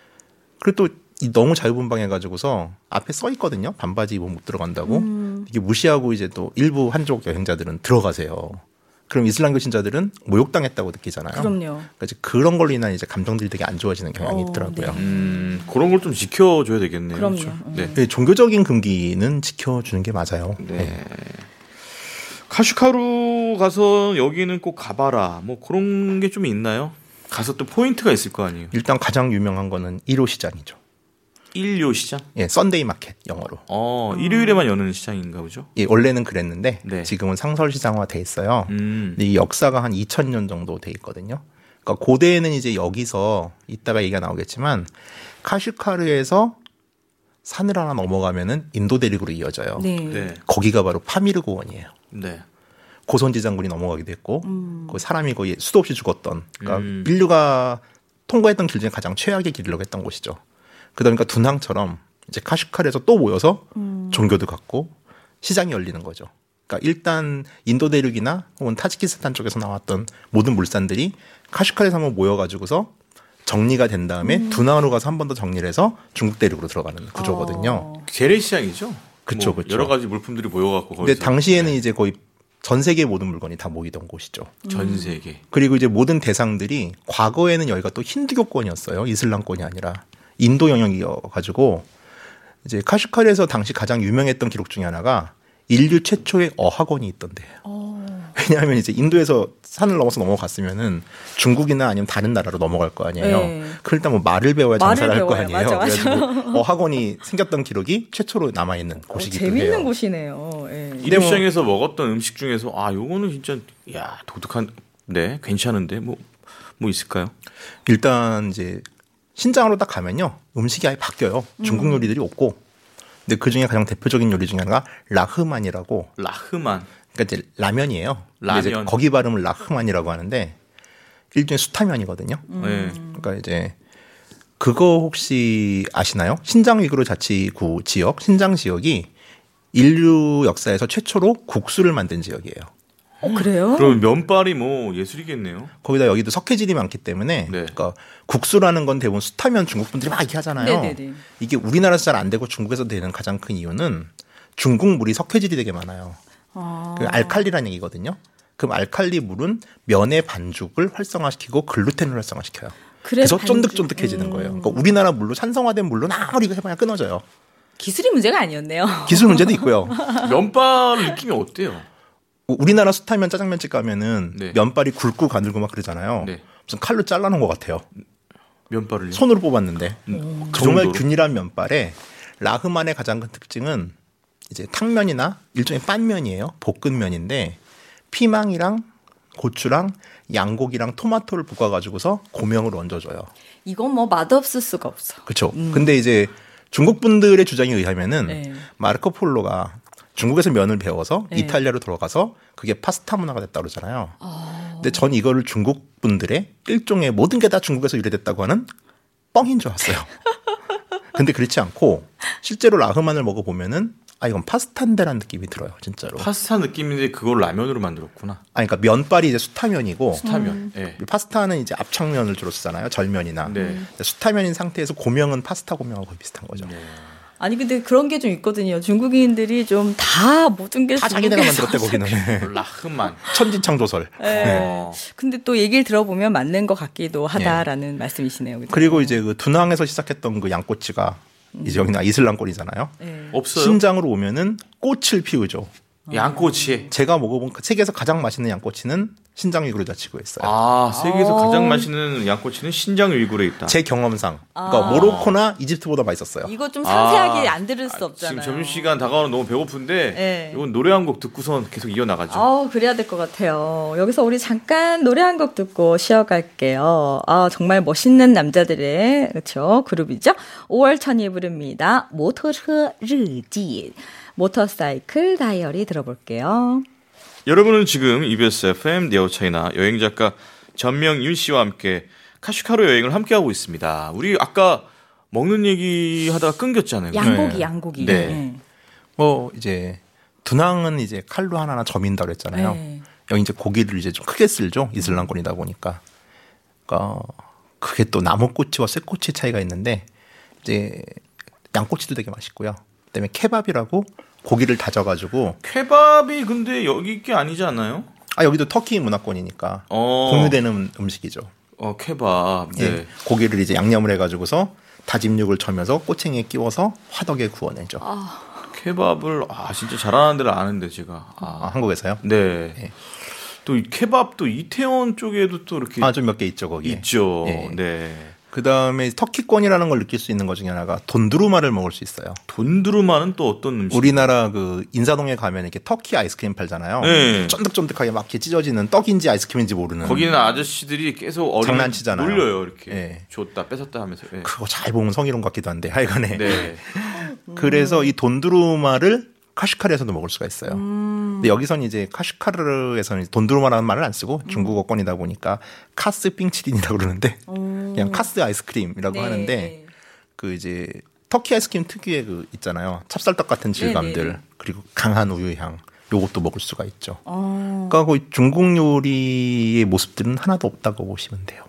Speaker 5: 그리고 또 이 너무 자유분방해가지고서 앞에 써 있거든요. 반바지 입으면 못 들어간다고.
Speaker 2: 음.
Speaker 5: 이게 무시하고 이제 또 일부 한족 여행자들은 들어가세요. 그럼 이슬람교 신자들은 모욕당했다고 느끼잖아요.
Speaker 2: 그럼요.
Speaker 5: 그러니까 이제 그런 걸로 인한 이제 감정들이 되게 안 좋아지는 경향이
Speaker 2: 어,
Speaker 5: 있더라고요.
Speaker 2: 네.
Speaker 1: 음, 그런 걸 좀 지켜줘야 되겠네요.
Speaker 2: 그럼요.
Speaker 1: 그렇죠?
Speaker 2: 음.
Speaker 1: 네.
Speaker 5: 네, 종교적인 금기는 지켜주는 게 맞아요.
Speaker 1: 네.
Speaker 5: 네.
Speaker 1: 카슈카루 가서 여기는 꼭 가봐라. 뭐 그런 게 좀 있나요? 가서 또 포인트가 있을 거 아니에요.
Speaker 5: 일단 가장 유명한 거는 일 호 시장이죠.
Speaker 1: 일요 시장?
Speaker 5: 예, 썬데이 마켓 영어로.
Speaker 1: 어, 일요일에만 여는 시장인가 보죠?
Speaker 5: 예, 원래는 그랬는데
Speaker 1: 네.
Speaker 5: 지금은 상설 시장화 돼 있어요.
Speaker 1: 음.
Speaker 5: 근데 이 역사가 한 이천 년 정도 돼 있거든요. 그러니까 고대에는 이제 여기서 이따가 얘기가 나오겠지만 카슈카르에서 산을 하나 넘어가면은 인도 대륙으로 이어져요.
Speaker 2: 네.
Speaker 1: 네.
Speaker 5: 거기가 바로 파미르 고원이에요.
Speaker 1: 네.
Speaker 5: 고선지 장군이 넘어가기도 했고
Speaker 2: 음.
Speaker 5: 그 사람이 거의 수도 없이 죽었던 그러니까
Speaker 1: 음.
Speaker 5: 인류가 통과했던 길 중에 가장 최악의 길이라고 했던 곳이죠. 그러다 보니까 둔항처럼 이제 카슈카르에서 또 모여서
Speaker 2: 음.
Speaker 5: 종교도 갖고 시장이 열리는 거죠. 그러니까 일단 인도 대륙이나 혹은 타지키스탄 쪽에서 나왔던 모든 물산들이 카슈카르에서 한번 모여가지고서 정리가 된 다음에
Speaker 2: 음.
Speaker 5: 둔항으로 가서 한 번 더 정리를 해서 중국 대륙으로 들어가는 구조거든요.
Speaker 2: 어.
Speaker 1: 재래시장이죠?
Speaker 5: 그쵸,
Speaker 1: 뭐
Speaker 5: 그쵸.
Speaker 1: 여러 가지 물품들이 모여갖고 거기서.
Speaker 5: 근데 당시에는
Speaker 1: 네.
Speaker 5: 이제 거의 전 세계 모든 물건이 다 모이던 곳이죠.
Speaker 1: 전 세계.
Speaker 5: 그리고 이제 모든 대상들이 과거에는 여기가 또 힌두교권이었어요. 이슬람권이 아니라 인도 영역이어가지고 이제 카슈카르에서 당시 가장 유명했던 기록 중에 하나가 인류 최초의 어학원이 있던데요.
Speaker 2: 오.
Speaker 5: 왜냐하면 이제 인도에서 산을 넘어서 넘어갔으면은 중국이나 아니면 다른 나라로 넘어갈 거 아니에요.
Speaker 2: 네.
Speaker 5: 그럼 일단 뭐 말을 배워야 장사를 할 거 아니에요.
Speaker 2: 맞아, 맞아.
Speaker 5: 그래가지고 어학원이 생겼던 기록이 최초로 남아 있는 곳이기도
Speaker 2: 어,
Speaker 5: 해요.
Speaker 2: 재밌는 곳이네요. 예.
Speaker 1: 인도시장에서 먹었던 음식 중에서 아 요거는 진짜 야 독특한 네 괜찮은데 뭐뭐 뭐 있을까요?
Speaker 5: 일단 이제 신장으로 딱 가면요 음식이 아예 바뀌어요. 중국 요리들이 없고, 근데 그 중에 가장 대표적인 요리 중에 하나가 라흐만이라고.
Speaker 1: 라흐만.
Speaker 5: 그러니까 이제 라면이에요.
Speaker 1: 라면.
Speaker 5: 이제 거기 발음을 라흐만이라고 하는데 일종의 수타면이거든요.
Speaker 1: 음. 네.
Speaker 5: 그러니까 이제 그거 혹시 아시나요? 신장 위구르 자치구 지역, 신장 지역이 인류 역사에서 최초로 국수를 만든 지역이에요.
Speaker 2: 어, 그래요?
Speaker 1: 그럼 면발이 뭐 예술이겠네요.
Speaker 5: 거기다 여기도 석회질이 많기 때문에,
Speaker 1: 네.
Speaker 5: 그러니까 국수라는 건 대부분 수타면 중국 분들이 막 이렇게 하잖아요.
Speaker 2: 네네네.
Speaker 5: 이게 우리나라에서 잘 안 되고 중국에서 되는 가장 큰 이유는 중국 물이 석회질이 되게 많아요.
Speaker 2: 아.
Speaker 5: 그 알칼리라는 얘기거든요. 그럼 알칼리 물은 면의 반죽을 활성화시키고 글루텐을 활성화시켜요. 그래서
Speaker 2: 반죽.
Speaker 5: 쫀득쫀득해지는
Speaker 2: 음.
Speaker 5: 거예요. 그러니까 우리나라 물로 산성화된 물로 아무리 해봐야 끊어져요.
Speaker 2: 기술이 문제가 아니었네요.
Speaker 5: 기술 문제도 있고요.
Speaker 1: 면발 느낌이 어때요?
Speaker 5: 우리나라 수타면 짜장면집 가면은
Speaker 1: 네.
Speaker 5: 면발이 굵고 가늘고 막 그러잖아요.
Speaker 1: 네.
Speaker 5: 무슨 칼로 잘라놓은 것 같아요.
Speaker 1: 면발을요?
Speaker 5: 손으로 뽑았는데
Speaker 1: 음, 그
Speaker 5: 정말
Speaker 1: 정도로?
Speaker 5: 균일한 면발에 라흐만의 가장 큰 특징은 이제 탕면이나 일종의 빤면이에요. 볶음면인데 피망이랑 고추랑 양고기랑 토마토를 볶아가지고서 고명으로 얹어줘요.
Speaker 2: 이건 뭐 맛없을 수가 없어.
Speaker 5: 그렇죠. 근데 이제 중국 분들의 주장에 의하면은
Speaker 2: 네.
Speaker 5: 마르코 폴로가 중국에서 면을 배워서
Speaker 2: 네.
Speaker 5: 이탈리아로 들어가서 그게 파스타 문화가 됐다 그러잖아요. 근데 전 이거를 중국 분들의 일종의 모든 게 다 중국에서 유래됐다고 하는 뻥인 줄 알았어요. 근데 그렇지 않고 실제로 라흐만을 먹어보면은 아 이건 파스타인데라는 느낌이 들어요. 진짜로.
Speaker 1: 파스타 느낌인데 그걸 라면으로 만들었구나.
Speaker 5: 아 그러니까 면발이 이제 수타면이고
Speaker 1: 스타면. 예.
Speaker 5: 파스타는 이제 압착면을 주로 쓰잖아요. 절면이나.
Speaker 1: 네.
Speaker 5: 수타면인 상태에서 고명은 파스타 고명하고 거의 비슷한 거죠.
Speaker 1: 네.
Speaker 2: 아니 근데 그런 게 좀 있거든요. 중국인들이 좀 다 모든 게
Speaker 5: 다 자기네가
Speaker 2: 중국에서
Speaker 5: 만들었대 거기는.
Speaker 1: 라흐만.
Speaker 5: 천지창조설.
Speaker 2: 네.
Speaker 1: 어.
Speaker 2: 근데 또 얘기를 들어보면 맞는 것 같기도 하다라는 말씀이시네요. 그죠?
Speaker 5: 그리고 이제 그 두낭에서 시작했던 그 양꼬치가 이제 여기는 이슬람권이잖아요.
Speaker 2: 네.
Speaker 1: 없어요?
Speaker 5: 신장으로 오면은 꽃을 피우죠.
Speaker 1: 양꼬치에.
Speaker 5: 제가 먹어본 세계에서 가장 맛있는 양꼬치는 신장 위구르 자치구에 있어요.
Speaker 1: 아, 세계에서
Speaker 2: 아.
Speaker 1: 가장 맛있는 양꼬치는 신장 위구르에 있다.
Speaker 5: 제 경험상. 그러니까
Speaker 2: 아.
Speaker 5: 모로코나 이집트보다 맛있었어요.
Speaker 2: 이거 좀 상세하게
Speaker 1: 아.
Speaker 2: 안 들을 수
Speaker 1: 아,
Speaker 2: 없잖아요.
Speaker 1: 지금 점심시간 다가오는 너무 배고픈데
Speaker 2: 네.
Speaker 1: 이건 노래 한 곡 듣고선 계속 이어나가죠.
Speaker 2: 아우, 그래야 될 것 같아요. 여기서 우리 잠깐 노래 한 곡 듣고 쉬어갈게요. 아, 정말 멋있는 남자들의, 그렇죠, 그룹이죠. 오월천이 부릅니다. 모터车日记. 모터사이클 다이어리 들어볼게요.
Speaker 1: 여러분은 지금 이비에스 에프엠 네오차이나 여행작가 전명윤 씨와 함께 카슈카르 여행을 함께하고 있습니다. 우리 아까 먹는 얘기 하다가 끊겼잖아요.
Speaker 2: 양고기,
Speaker 5: 네.
Speaker 2: 양고기.
Speaker 1: 네.
Speaker 2: 네.
Speaker 5: 뭐 이제 두낭은 이제 칼로 하나하나 점인다고 했잖아요.
Speaker 2: 네.
Speaker 5: 여기 이제 고기를 이제 좀 크게 쓸죠. 이슬람권이다 보니까. 그러니까 그게 또 나무꼬치와 쇠꼬치 차이가 있는데 이제 양꼬치도 되게 맛있고요. 그다음에 케밥이라고 고기를 다져가지고.
Speaker 1: 케밥이 근데 여기 게 아니지 않나요?
Speaker 5: 아 여기도 터키 문화권이니까
Speaker 1: 어.
Speaker 5: 공유되는 음식이죠.
Speaker 1: 어, 케밥. 네.
Speaker 5: 예. 고기를 이제 양념을 해가지고서 다진 육을 쳐면서 꼬챙이에 끼워서 화덕에 구워내죠. 아,
Speaker 1: 케밥을 아 진짜 잘하는 데를 아는데 제가. 아,
Speaker 5: 한국에서요?
Speaker 1: 네.
Speaker 5: 예.
Speaker 1: 또 이 케밥도 이태원 쪽에도 또 이렇게
Speaker 5: 아 좀 몇 개 있죠 거기.
Speaker 1: 있죠.
Speaker 5: 예.
Speaker 1: 네.
Speaker 5: 그 다음에 터키권이라는 걸 느낄 수 있는 것 중에 하나가 돈두루마를 먹을 수 있어요.
Speaker 1: 돈두루마는 또 어떤 음식?
Speaker 5: 우리나라 그 인사동에 가면 이렇게 터키 아이스크림 팔잖아요.
Speaker 1: 네.
Speaker 5: 쫀득쫀득하게 막 이렇게 찢어지는 떡인지 아이스크림인지 모르는.
Speaker 1: 거기는 아저씨들이 계속 어린
Speaker 5: 장난치잖아요.
Speaker 1: 놀려요 이렇게.
Speaker 5: 예.
Speaker 1: 줬다 뺏었다 하면서. 예.
Speaker 5: 그거 잘 보면 성희롱 같기도 한데 하여간에.
Speaker 1: 네.
Speaker 5: 그래서 이 돈두루마를 카슈카르에서도 먹을 수가 있어요. 근데 여기서는 이제 카슈카르에서는 돈두루마라는 말을 안 쓰고 중국어권이다 보니까 카스 삥치린이라고 그러는데 그냥 카스 아이스크림이라고
Speaker 2: 네.
Speaker 5: 하는데 그 이제 터키 아이스크림 특유의 그 있잖아요. 찹쌀떡 같은 질감들
Speaker 2: 네네.
Speaker 5: 그리고 강한 우유 향 요것도 먹을 수가 있죠.
Speaker 2: 어.
Speaker 5: 그러니까 거의 중국 요리의 모습들은 하나도 없다고 보시면 돼요.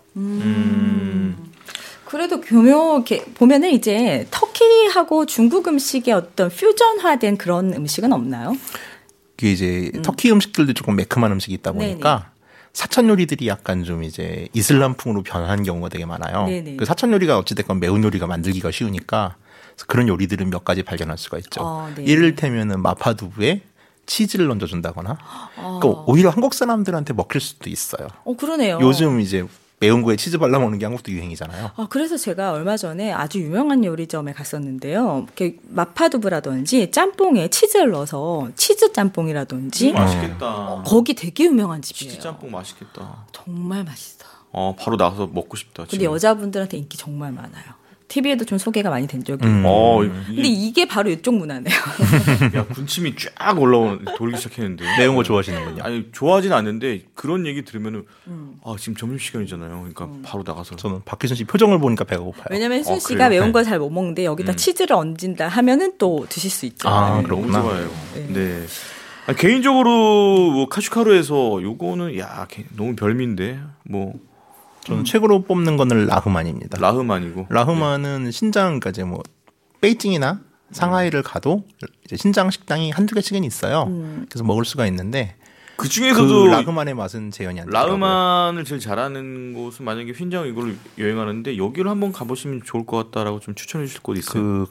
Speaker 1: 음.
Speaker 2: 그래도 교묘 이렇게 보면은 이제 터키하고 중국 음식의 어떤 퓨전화된 그런 음식은 없나요?
Speaker 5: 그게 이제 음. 터키 음식들도 조금 매콤한 음식이 있다 보니까 네네. 사천 요리들이 약간 좀 이제 이슬람풍으로 변한 경우가 되게 많아요. 네네. 그 사천 요리가 어찌됐건 매운 요리가 만들기가 쉬우니까 그런 요리들은 몇 가지 발견할 수가 있죠. 어, 이를테면은 마파두부에 치즈를 얹어준다거나 어. 그러니까 오히려 한국 사람들한테 먹힐 수도 있어요.
Speaker 2: 어, 그러네요.
Speaker 5: 요즘 이제 매운 거에 치즈 발라 먹는 게 한국도 유행이잖아요.
Speaker 2: 아, 그래서 제가 얼마 전에 아주 유명한 요리점에 갔었는데요. 이렇게 마파두부라든지 짬뽕에 치즈를 넣어서 치즈 짬뽕이라든지
Speaker 1: 음, 맛있겠다.
Speaker 2: 어, 거기 되게 유명한 집이에요.
Speaker 1: 치즈 짬뽕 맛있겠다.
Speaker 2: 정말 맛있어.
Speaker 1: 어, 바로 나가서 먹고 싶다.
Speaker 2: 근데
Speaker 1: 지금.
Speaker 2: 여자분들한테 인기 정말 많아요. 티비에도 좀 소개가 많이 된 적이
Speaker 5: 음.
Speaker 2: 있고.
Speaker 1: 어,
Speaker 2: 이게... 근데 이게 바로 이쪽 문화네요.
Speaker 1: 야, 군침이 쫙 올라오는 돌기 시작했는데.
Speaker 5: 매운 거 좋아하시는군요.
Speaker 1: 아니, 좋아하진 않는데 그런 얘기 들으면은 음. 아, 지금 점심 시간이잖아요. 그러니까 음. 바로 나가서.
Speaker 5: 저는 박희순 씨 표정을 보니까 배가 고파요.
Speaker 2: 왜냐면 혜순 씨가 어, 매운 걸 잘 못 먹는데 여기다 음. 치즈를 얹은다 하면은 또 드실 수 있잖아요.
Speaker 5: 아, 그렇구나.
Speaker 1: 너무 좋아요. 네. 네. 아니, 개인적으로 뭐 카슈카루에서 요거는 야, 너무 별미인데. 뭐
Speaker 5: 저는 음. 최고로 뽑는 거는 라흐만입니다.
Speaker 1: 라흐만이고.
Speaker 5: 라흐만은 네. 신장까지 뭐 베이징이나 상하이를 가도 이제 신장 식당이 한두 개씩은 있어요. 음. 그래서 먹을 수가 있는데
Speaker 1: 그 중에서도
Speaker 5: 그 라흐만의 맛은 재현이 안 되더라고요.
Speaker 1: 라흐만을 제일 잘하는 곳은 만약에 휘장 이걸 여행하는데 여기를 한번 가보시면 좋을 것 같다라고 좀 추천해 주실 곳 있어요?
Speaker 5: 그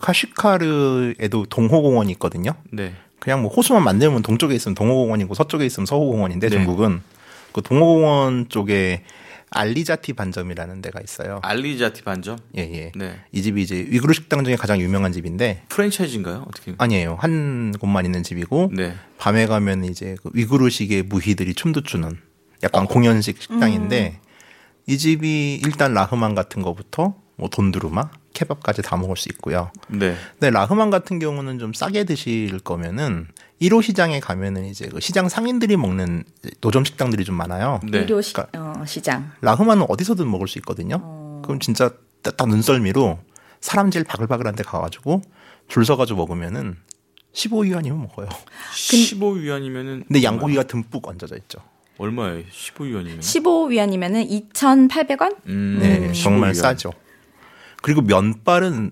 Speaker 5: 카시카르에도 동호공원이 있거든요. 네. 그냥 뭐 호수만 만들면 동쪽에 있으면 동호공원이고 서쪽에 있으면 서호공원인데 네. 중국은 그 동호공원 쪽에 알리자티 반점이라는 데가 있어요.
Speaker 1: 알리자티 반점?
Speaker 5: 예, 예. 네. 이 집이 이제 위구르 식당 중에 가장 유명한 집인데.
Speaker 1: 프랜차이즈인가요? 어떻게?
Speaker 5: 아니에요. 한 곳만 있는 집이고. 네. 밤에 가면 이제 그 위구르식의 무희들이 춤도 추는 약간 어. 공연식 식당인데 음. 이 집이 일단 라흐만 같은 거부터 뭐 돈두르마, 케밥까지 다 먹을 수 있고요. 네. 근데 라흐만 같은 경우는 좀 싸게 드실 거면은 일 호 시장에 가면은 이제 그 시장 상인들이 먹는 노점 식당들이 좀 많아요.
Speaker 2: 네. 일 호 시, 그러니까 어, 시장.
Speaker 5: 라흐만은 어디서든 먹을 수 있거든요. 어. 그럼 진짜 딱 눈썰미로 사람 제일 바글바글한 데 가가지고 줄 서가지고 먹으면은 십오 위안이면 먹어요.
Speaker 1: 십오 위안이면은.
Speaker 5: 근데 양고기가 듬뿍 얹어져 있죠.
Speaker 1: 얼마예요? 십오 위안이면?
Speaker 2: 십오 위안이면은 이천팔백 원?
Speaker 5: 음, 네, 정말 위안. 싸죠. 그리고 면발은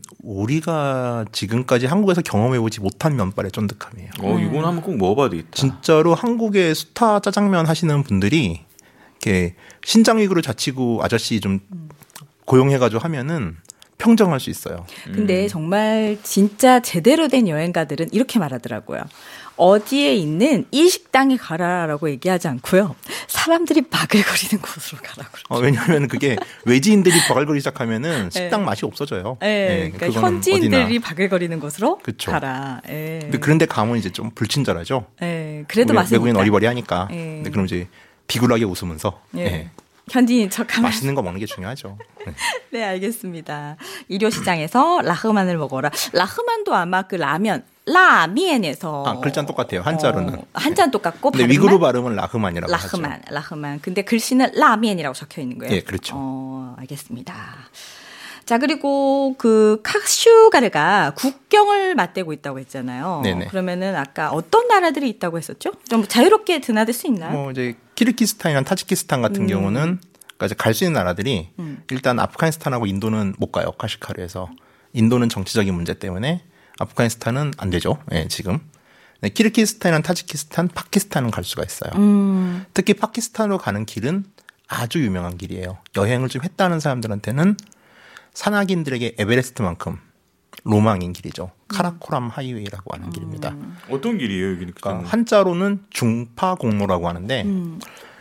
Speaker 5: 우리가 지금까지 한국에서 경험해보지 못한 면발의 쫀득함이에요.
Speaker 1: 어, 이건 한번 꼭 먹어봐야 되겠다.
Speaker 5: 진짜로 한국의 스타 짜장면 하시는 분들이 이렇게 신장위구르 자치구 아저씨 좀 고용해가지고 하면은 평정할 수 있어요.
Speaker 2: 근데 음. 정말 진짜 제대로 된 여행가들은 이렇게 말하더라고요. 어디에 있는 이 식당에 가라라고 얘기하지 않고요. 사람들이 바글거리는 곳으로 가라고.
Speaker 5: 어, 왜냐하면 그게 외지인들이 바글거리기 시작하면은 식당 네. 맛이 없어져요.
Speaker 2: 네, 네, 그러니까 현지인들이 어디나. 바글거리는 곳으로 그쵸. 가라. 네.
Speaker 5: 근데 그런데 가면 이제 좀 불친절하죠.
Speaker 2: 네, 그래도 맛있는
Speaker 5: 외국인 어리버리하니까. 네. 근데 그럼 이제 비굴하게 웃으면서. 네. 네.
Speaker 2: 현지인 척하면
Speaker 5: 맛있는 거 먹는 게 중요하죠.
Speaker 2: 네, 네 알겠습니다. 일요시장에서 라흐만을 먹어라. 라흐만도 아마 그 라면 라미엔에서
Speaker 5: 아 글자는 똑같아요. 한자로는
Speaker 2: 어, 한자는 똑같고
Speaker 5: 근데 위구르 발음은 라흐만이라고
Speaker 2: 라흐만,
Speaker 5: 하죠.
Speaker 2: 라흐만. 근데 글씨는 라미엔이라고 적혀 있는 거예요.
Speaker 5: 예, 그렇죠.
Speaker 2: 어, 알겠습니다. 자 그리고 그 카슈가르가 국경을 맞대고 있다고 했잖아요. 네네. 그러면은 아까 어떤 나라들이 있다고 했었죠? 좀 자유롭게 드나들 수 있나요?
Speaker 5: 뭐 이제 키르기스탄이나 타지키스탄 같은 음. 경우는 그러니까 갈 수 있는 나라들이 음. 일단 아프가니스탄하고 인도는 못 가요. 카슈가르에서 인도는 정치적인 문제 때문에 아프가니스탄은 안 되죠. 네, 지금. 네, 키르기스탄이나 타지키스탄, 파키스탄은 갈 수가 있어요. 음. 특히 파키스탄으로 가는 길은 아주 유명한 길이에요. 여행을 좀 했다는 사람들한테는 산악인들에게 에베레스트만큼 로망인 길이죠. 카라코람 하이웨이라고 하는 음. 길입니다.
Speaker 1: 어떤 길이에요? 여기는?
Speaker 5: 그러니까 한자로는 중파공로라고 하는데 음.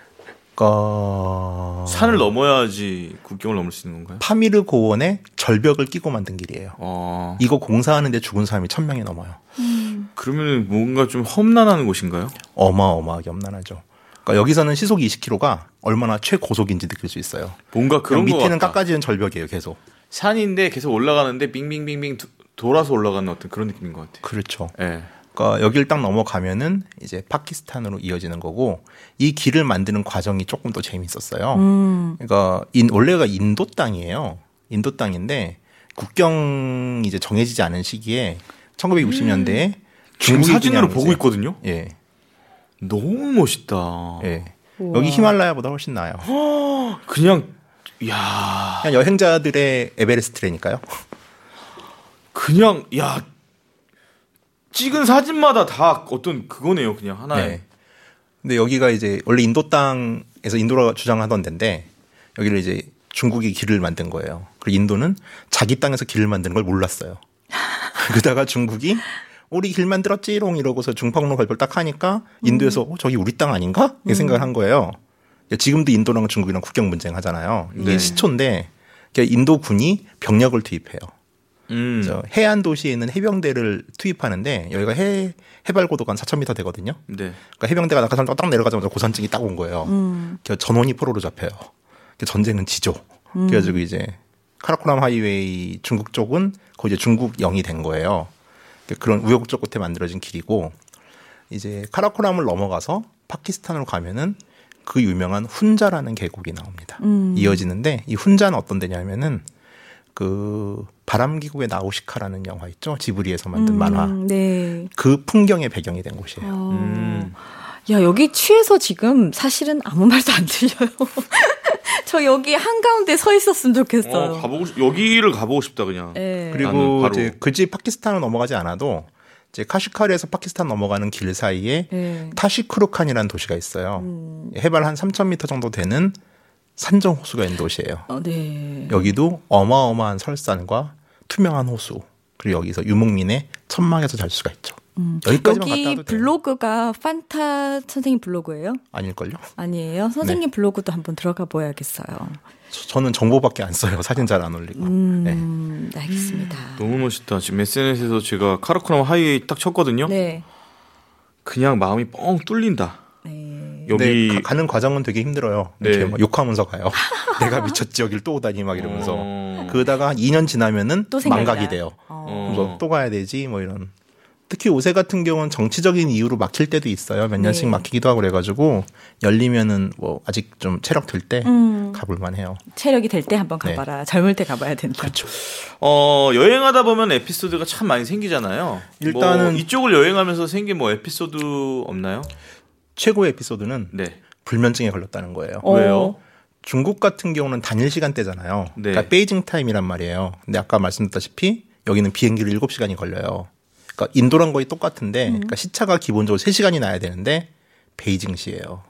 Speaker 5: 그러니까
Speaker 1: 산을 넘어야지 국경을 넘을 수 있는 건가요?
Speaker 5: 파미르 고원에 절벽을 끼고 만든 길이에요. 어. 이거 공사하는데 죽은 사람이 천 명이 넘어요.
Speaker 1: 음. 그러면 뭔가 좀 험난한 곳인가요?
Speaker 5: 어마어마하게 험난하죠. 그러니까 여기서는 시속 이십 킬로미터가 얼마나 최고속인지 느낄 수 있어요.
Speaker 1: 뭔가 그런 거
Speaker 5: 밑에는 깎아지는 절벽이에요. 계속.
Speaker 1: 산인데 계속 올라가는데 빙빙빙빙 돌아서 올라가는 어떤 그런 느낌인 것 같아요.
Speaker 5: 그렇죠. 네. 그러니까 여기를 딱 넘어가면은 이제 파키스탄으로 이어지는 거고 이 길을 만드는 과정이 조금 더 재밌었어요. 음. 그러니까 인, 원래가 인도 땅이에요. 인도 땅인데 국경 이제 정해지지 않은 시기에 천구백육십 년대에 음.
Speaker 1: 지금 사진으로 보고 이제, 있거든요.
Speaker 5: 예.
Speaker 1: 너무 멋있다.
Speaker 5: 예. 우와. 여기 히말라야보다 훨씬 나아요.
Speaker 1: 그냥 야.
Speaker 5: 그냥 여행자들의 에베레스트라니까요.
Speaker 1: 그냥 야 찍은 사진마다 다 어떤 그거네요, 그냥 하나의.
Speaker 5: 네. 근데 여기가 이제 원래 인도 땅에서 인도가 주장하던 데인데 여기를 이제 중국이 길을 만든 거예요. 그리고 인도는 자기 땅에서 길을 만드는 걸 몰랐어요. 그러다가 중국이 우리 길 만들었지롱 이러고서 중평로 발표를 딱 하니까 인도에서 어, 저기 우리 땅 아닌가? 이렇게 음. 생각을 한 거예요. 지금도 인도랑 중국이랑 국경 분쟁 하잖아요. 이게 네. 시초인데 인도군이 병력을 투입해요. 음. 해안 도시에 있는 해병대를 투입하는데 여기가 해 해발고도가 한 사천 미터 되거든요. 네. 그러니까 해병대가 낙하산 딱 내려가자마자 고산증이 딱 온 거예요. 음. 전원이 포로로 잡혀요. 전쟁은 지죠. 음. 그래가지고 이제 카라코람 하이웨이 중국 쪽은 거의 이제 중국영이 된 거예요. 그런 우여곡절 끝에 만들어진 길이고 이제 카라코람을 넘어가서 파키스탄으로 가면은 그 유명한 훈자라는 계곡이 나옵니다. 음. 이어지는데 이 훈자는 어떤 데냐면은 그 바람기국의 나우시카라는 영화 있죠. 지브리에서 만든 음, 만화. 네. 그 풍경의 배경이 된 곳이에요. 어. 음.
Speaker 2: 야, 여기 취해서 지금 사실은 아무 말도 안 들려요. 저 여기 한가운데 서 있었으면 좋겠어요.
Speaker 1: 어, 가보고 싶, 여기를 가보고 싶다 그냥.
Speaker 5: 네. 그리고 이제 굳이 파키스탄을 넘어가지 않아도 이제 카시카르에서 파키스탄 넘어가는 길 사이에 네. 타시크루칸이라는 도시가 있어요. 음. 해발 한 삼천 미터 정도 되는 산정 호수가 있는 도시예요. 어, 네. 여기도 어마어마한 설산과 투명한 호수 그리고 여기서 유목민의 천막에서 잘 수가 있죠.
Speaker 2: 음. 여기까지만 갔다 와도 돼요. 블로그가 판타 선생님 블로그예요?
Speaker 5: 아닐걸요?
Speaker 2: 아니에요? 선생님 네. 블로그도 한번 들어가 봐야겠어요.
Speaker 5: 저, 저는 정보밖에 안 써요. 사진 잘 안 올리고.
Speaker 2: 음, 네. 알겠습니다.
Speaker 1: 너무 멋있다. 지금 에스엔에스에서 제가 카라코람 하이웨이 딱 쳤거든요. 네. 그냥 마음이 뻥 뚫린다.
Speaker 5: 네. 여기 네, 가, 가는 과정은 되게 힘들어요. 이렇게 네. 막 욕하면서 가요. 내가 미쳤지 여길 또 오다니 막 이러면서. 어... 그러다가 한 이 년 지나면은 망각이 돼요. 어... 그래서 또 가야 되지 뭐 이런. 특히 오세 같은 경우는 정치적인 이유로 막힐 때도 있어요. 몇 년씩 네. 막히기도 하고 그래가지고 열리면은 뭐 아직 좀 체력 들 때 음. 가볼만 해요.
Speaker 2: 체력이 될 때 한번 가봐라. 네. 젊을 때 가봐야 된다.
Speaker 1: 그렇죠. 어, 여행하다 보면 에피소드가 참 많이 생기잖아요.
Speaker 5: 일단은
Speaker 1: 뭐 이쪽을 여행하면서 생긴 뭐 에피소드 없나요?
Speaker 5: 최고의 에피소드는 네. 불면증에 걸렸다는 거예요.
Speaker 1: 어. 왜요?
Speaker 5: 중국 같은 경우는 단일 시간대잖아요. 네. 그러니까 베이징 타임이란 말이에요. 근데 아까 말씀드렸다시피 여기는 비행기로 일곱 시간이 걸려요. 그러니까 인도랑 거의 똑같은데 음. 그러니까 시차가 기본적으로 세 시간이 나야 되는데 베이징시예요.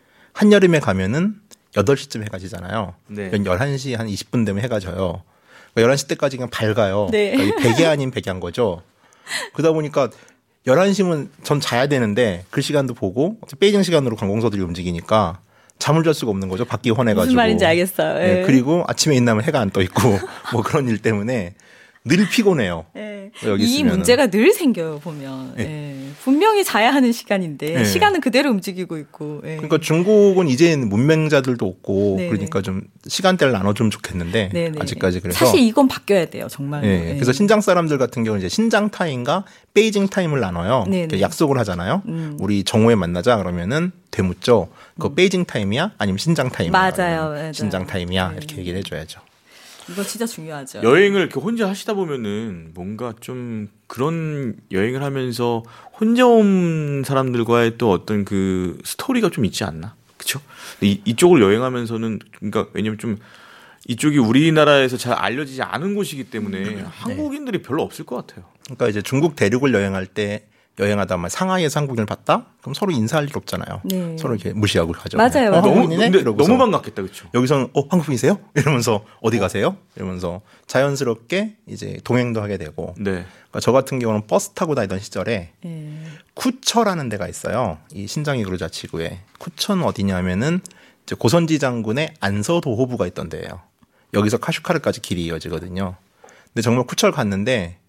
Speaker 5: 한여름에 가면은 여덟 시쯤 해가 지잖아요. 네. 열한 시 한 이십 분 되면 해가 져요. 그러니까 열한 시 때까지 그냥 밝아요. 네. 그러니까 백이 아닌 백이한 거죠. 그러다 보니까 열한 시면 전 자야 되는데 그 시간도 보고 베이징 시간으로 관공서들이 움직이니까 잠을 잘 수가 없는 거죠. 밖이 환해가지고.
Speaker 2: 무슨 말인지 알겠어요.
Speaker 5: 네. 그리고 아침에 일어나면 해가 안 떠 있고 뭐 그런 일 때문에 늘 피곤해요.
Speaker 2: 네. 여기 이 있으면은. 문제가 늘 생겨요 보면. 네. 네. 분명히 자야 하는 시간인데 네. 시간은 그대로 움직이고 있고. 네.
Speaker 5: 그러니까 중국은 이제는 문맹자들도 없고 네. 그러니까 좀 시간대를 나눠주면 좋겠는데 네. 아직까지 그래서
Speaker 2: 사실 이건 바뀌어야 돼요 정말.
Speaker 5: 네. 네. 그래서 신장 사람들 같은 경우는 이제 신장 타임과 베이징 타임을 나눠요. 네. 약속을 하잖아요. 음. 우리 정오에 만나자 그러면은 되묻죠. 그 음. 베이징 타임이야 아니면 신장 타임이야.
Speaker 2: 맞아요. 맞아요.
Speaker 5: 신장 타임이야
Speaker 2: 네.
Speaker 5: 이렇게 얘기를 해줘야죠.
Speaker 2: 이거 진짜 중요하죠.
Speaker 1: 여행을 이렇게 혼자 하시다 보면은 뭔가 좀 그런 여행을 하면서 혼자 온 사람들과의 또 어떤 그 스토리가 좀 있지 않나? 그렇죠? 이, 이쪽을 여행하면서는 그러니까 왜냐면 좀 이쪽이 우리나라에서 잘 알려지지 않은 곳이기 때문에 네. 한국인들이 별로 없을 것 같아요.
Speaker 5: 그러니까 이제 중국 대륙을 여행할 때 여행하다 만 상하이에서 한국인을 봤다? 그럼 서로 인사할 일 없잖아요. 네. 서로 이렇게 무시하고 가죠.
Speaker 2: 맞아요.
Speaker 1: 어, 너무, 근데 너무 반갑겠다, 그렇죠?
Speaker 5: 여기서는 어 한국분이세요? 이러면서 어디 가세요? 이러면서 자연스럽게 이제 동행도 하게 되고. 네. 그러니까 저 같은 경우는 버스 타고 다니던 시절에 네. 쿠처라는 데가 있어요. 이 신장위구르 자치구에 쿠처는 어디냐면은 이제 고선지 장군의 안서도호부가 있던 데예요. 여기서 카슈카르까지 길이 이어지거든요. 근데 정말 쿠처를 갔는데.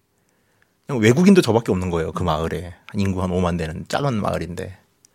Speaker 5: 외국인도 저밖에 없는 거예요. 그 마을에. 인구 한 오만 되는 작은 마을인데.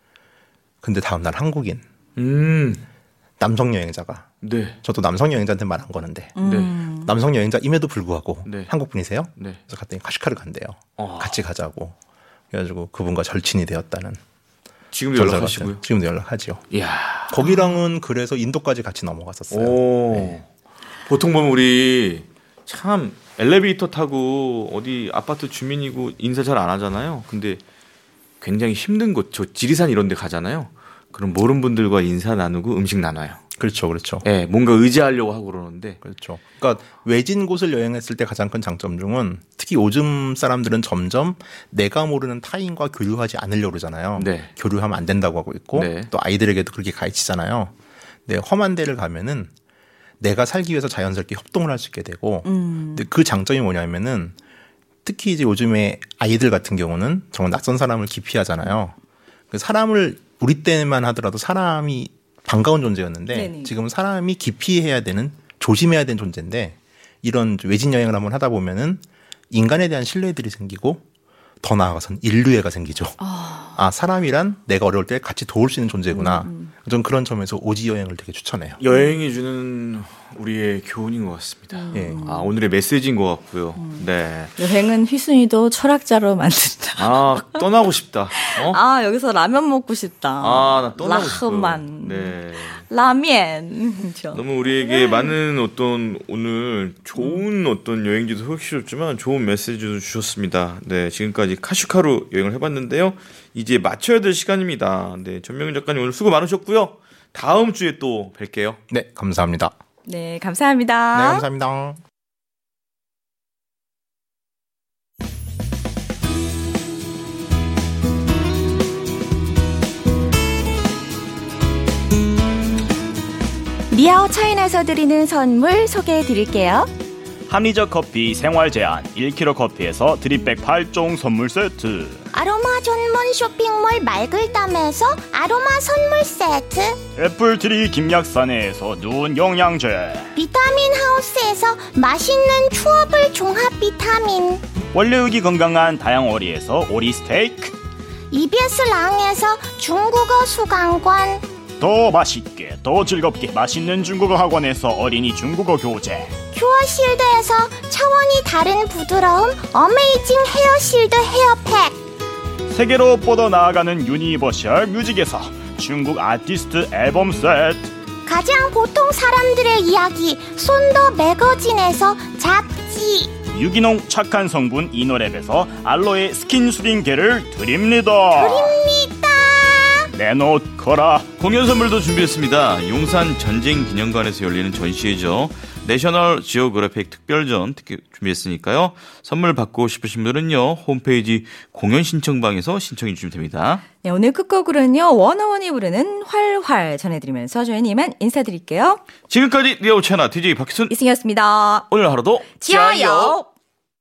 Speaker 5: 근데 다음날 한국인. 음. 남성 여행자가. 네. 저도 남성 여행자한테 말한 거는데. 음. 네. 남성 여행자임에도 불구하고. 네. 한국 분이세요? 네. 그래서 갔더니 카시카르 간대요. 어. 같이 가자고. 그래가지고 그분과 절친이 되었다는.
Speaker 1: 지금도 연락하시고요?
Speaker 5: 지금도 연락하죠. 이야. 거기랑은 그래서 인도까지 같이 넘어갔었어요. 네.
Speaker 1: 보통 보면 우리 참 엘리베이터 타고 어디 아파트 주민이고 인사 잘 안 하잖아요. 근데 굉장히 힘든 곳, 저 지리산 이런 데 가잖아요. 그럼 모르는 분들과 인사 나누고 음식 나눠요.
Speaker 5: 그렇죠, 그렇죠.
Speaker 1: 예, 뭔가 의지하려고 하고 그러는데.
Speaker 5: 그렇죠. 그러니까 외진 곳을 여행했을 때 가장 큰 장점 중은 특히 요즘 사람들은 점점 내가 모르는 타인과 교류하지 않으려고 그러잖아요.
Speaker 1: 네.
Speaker 5: 교류하면 안 된다고 하고 있고
Speaker 1: 네.
Speaker 5: 또 아이들에게도 그렇게 가르치잖아요. 근데 험한 데를 가면은 내가 살기 위해서 자연스럽게 협동을 할 수 있게 되고
Speaker 2: 음.
Speaker 5: 근데 그 장점이 뭐냐면은 특히 이제 요즘에 아이들 같은 경우는 정말 낯선 사람을 기피하잖아요. 그 사람을 우리 때만 하더라도 사람이 반가운 존재였는데
Speaker 2: 네네.
Speaker 5: 지금 사람이 기피해야 되는 조심해야 되는 존재인데 이런 외진 여행을 한번 하다 보면은 인간에 대한 신뢰들이 생기고 더 나아가서는 인류애가 생기죠.
Speaker 2: 아,
Speaker 5: 아 사람이란 내가 어려울 때 같이 도울 수 있는 존재구나.
Speaker 2: 음.
Speaker 5: 전 그런 점에서 오지 여행을 되게 추천해요.
Speaker 1: 여행이 주는 우리의 교훈인 것 같습니다.
Speaker 5: 예.
Speaker 1: 아, 오늘의 메시지인 것 같고요. 네.
Speaker 2: 여행은 휘순이도 철학자로 만든다.
Speaker 1: 아, 떠나고 싶다. 어?
Speaker 2: 아, 여기서 라면 먹고 싶다.
Speaker 1: 아, 나 떠나고 싶어.
Speaker 2: 라흐만.
Speaker 1: 네.
Speaker 2: 라면.
Speaker 1: 너무 우리에게 많은 어떤 오늘 좋은 어떤 여행지도 소개해주셨지만 좋은 메시지도 주셨습니다. 네, 지금까지 카슈카루 여행을 해봤는데요. 이제 마쳐야 될 시간입니다. 네, 전명희 작가님 오늘 수고 많으셨고요. 다음 주에 또 뵐게요.
Speaker 5: 네, 감사합니다.
Speaker 2: 네, 감사합니다.
Speaker 5: 네, 감사합니다.
Speaker 2: 미아오 차이나에서 드리는 선물 소개해 드릴게요.
Speaker 6: 합리적 커피 생활 제한 일 킬로그램 커피에서 드립백 팔 종 선물 세트,
Speaker 7: 아로마 전문 쇼핑몰 말글담에서 아로마 선물 세트,
Speaker 6: 애플트리 김약사네에서 눈 영양제,
Speaker 7: 비타민 하우스에서 맛있는 추어블 종합 비타민,
Speaker 6: 원료육이 건강한 다양오리에서 오리 스테이크,
Speaker 7: 이비에스 랑에서 중국어 수강권,
Speaker 6: 더 맛있게 더 즐겁게 맛있는 중국어 학원에서 어린이 중국어 교재,
Speaker 7: 큐어실드에서 차원이 다른 부드러움 어메이징 헤어실드 헤어팩,
Speaker 6: 세계로 뻗어 나아가는 유니버셜 뮤직에서 중국 아티스트 앨범 세트,
Speaker 7: 가장 보통 사람들의 이야기 손더 매거진에서 잡지,
Speaker 6: 유기농 착한 성분 이너랩에서 알로에 스킨 수딩게를 드립니다.
Speaker 7: 드립니다.
Speaker 6: 내놓거라.
Speaker 1: 공연 선물도 준비했습니다. 용산 전쟁기념관에서 열리는 전시회죠. 내셔널 지오그래픽 특별전 특히 준비했으니까요. 선물 받고 싶으신 분들은요. 홈페이지 공연 신청방에서 신청해 주시면 됩니다.
Speaker 2: 네, 오늘 끝곡으로는요. 원어원이 부르는 활활 전해드리면서 저희는 이만 인사드릴게요.
Speaker 1: 지금까지 리아오 채널 디제이 박희순
Speaker 2: 이승이었습니다.
Speaker 1: 오늘 하루도
Speaker 2: 지아요.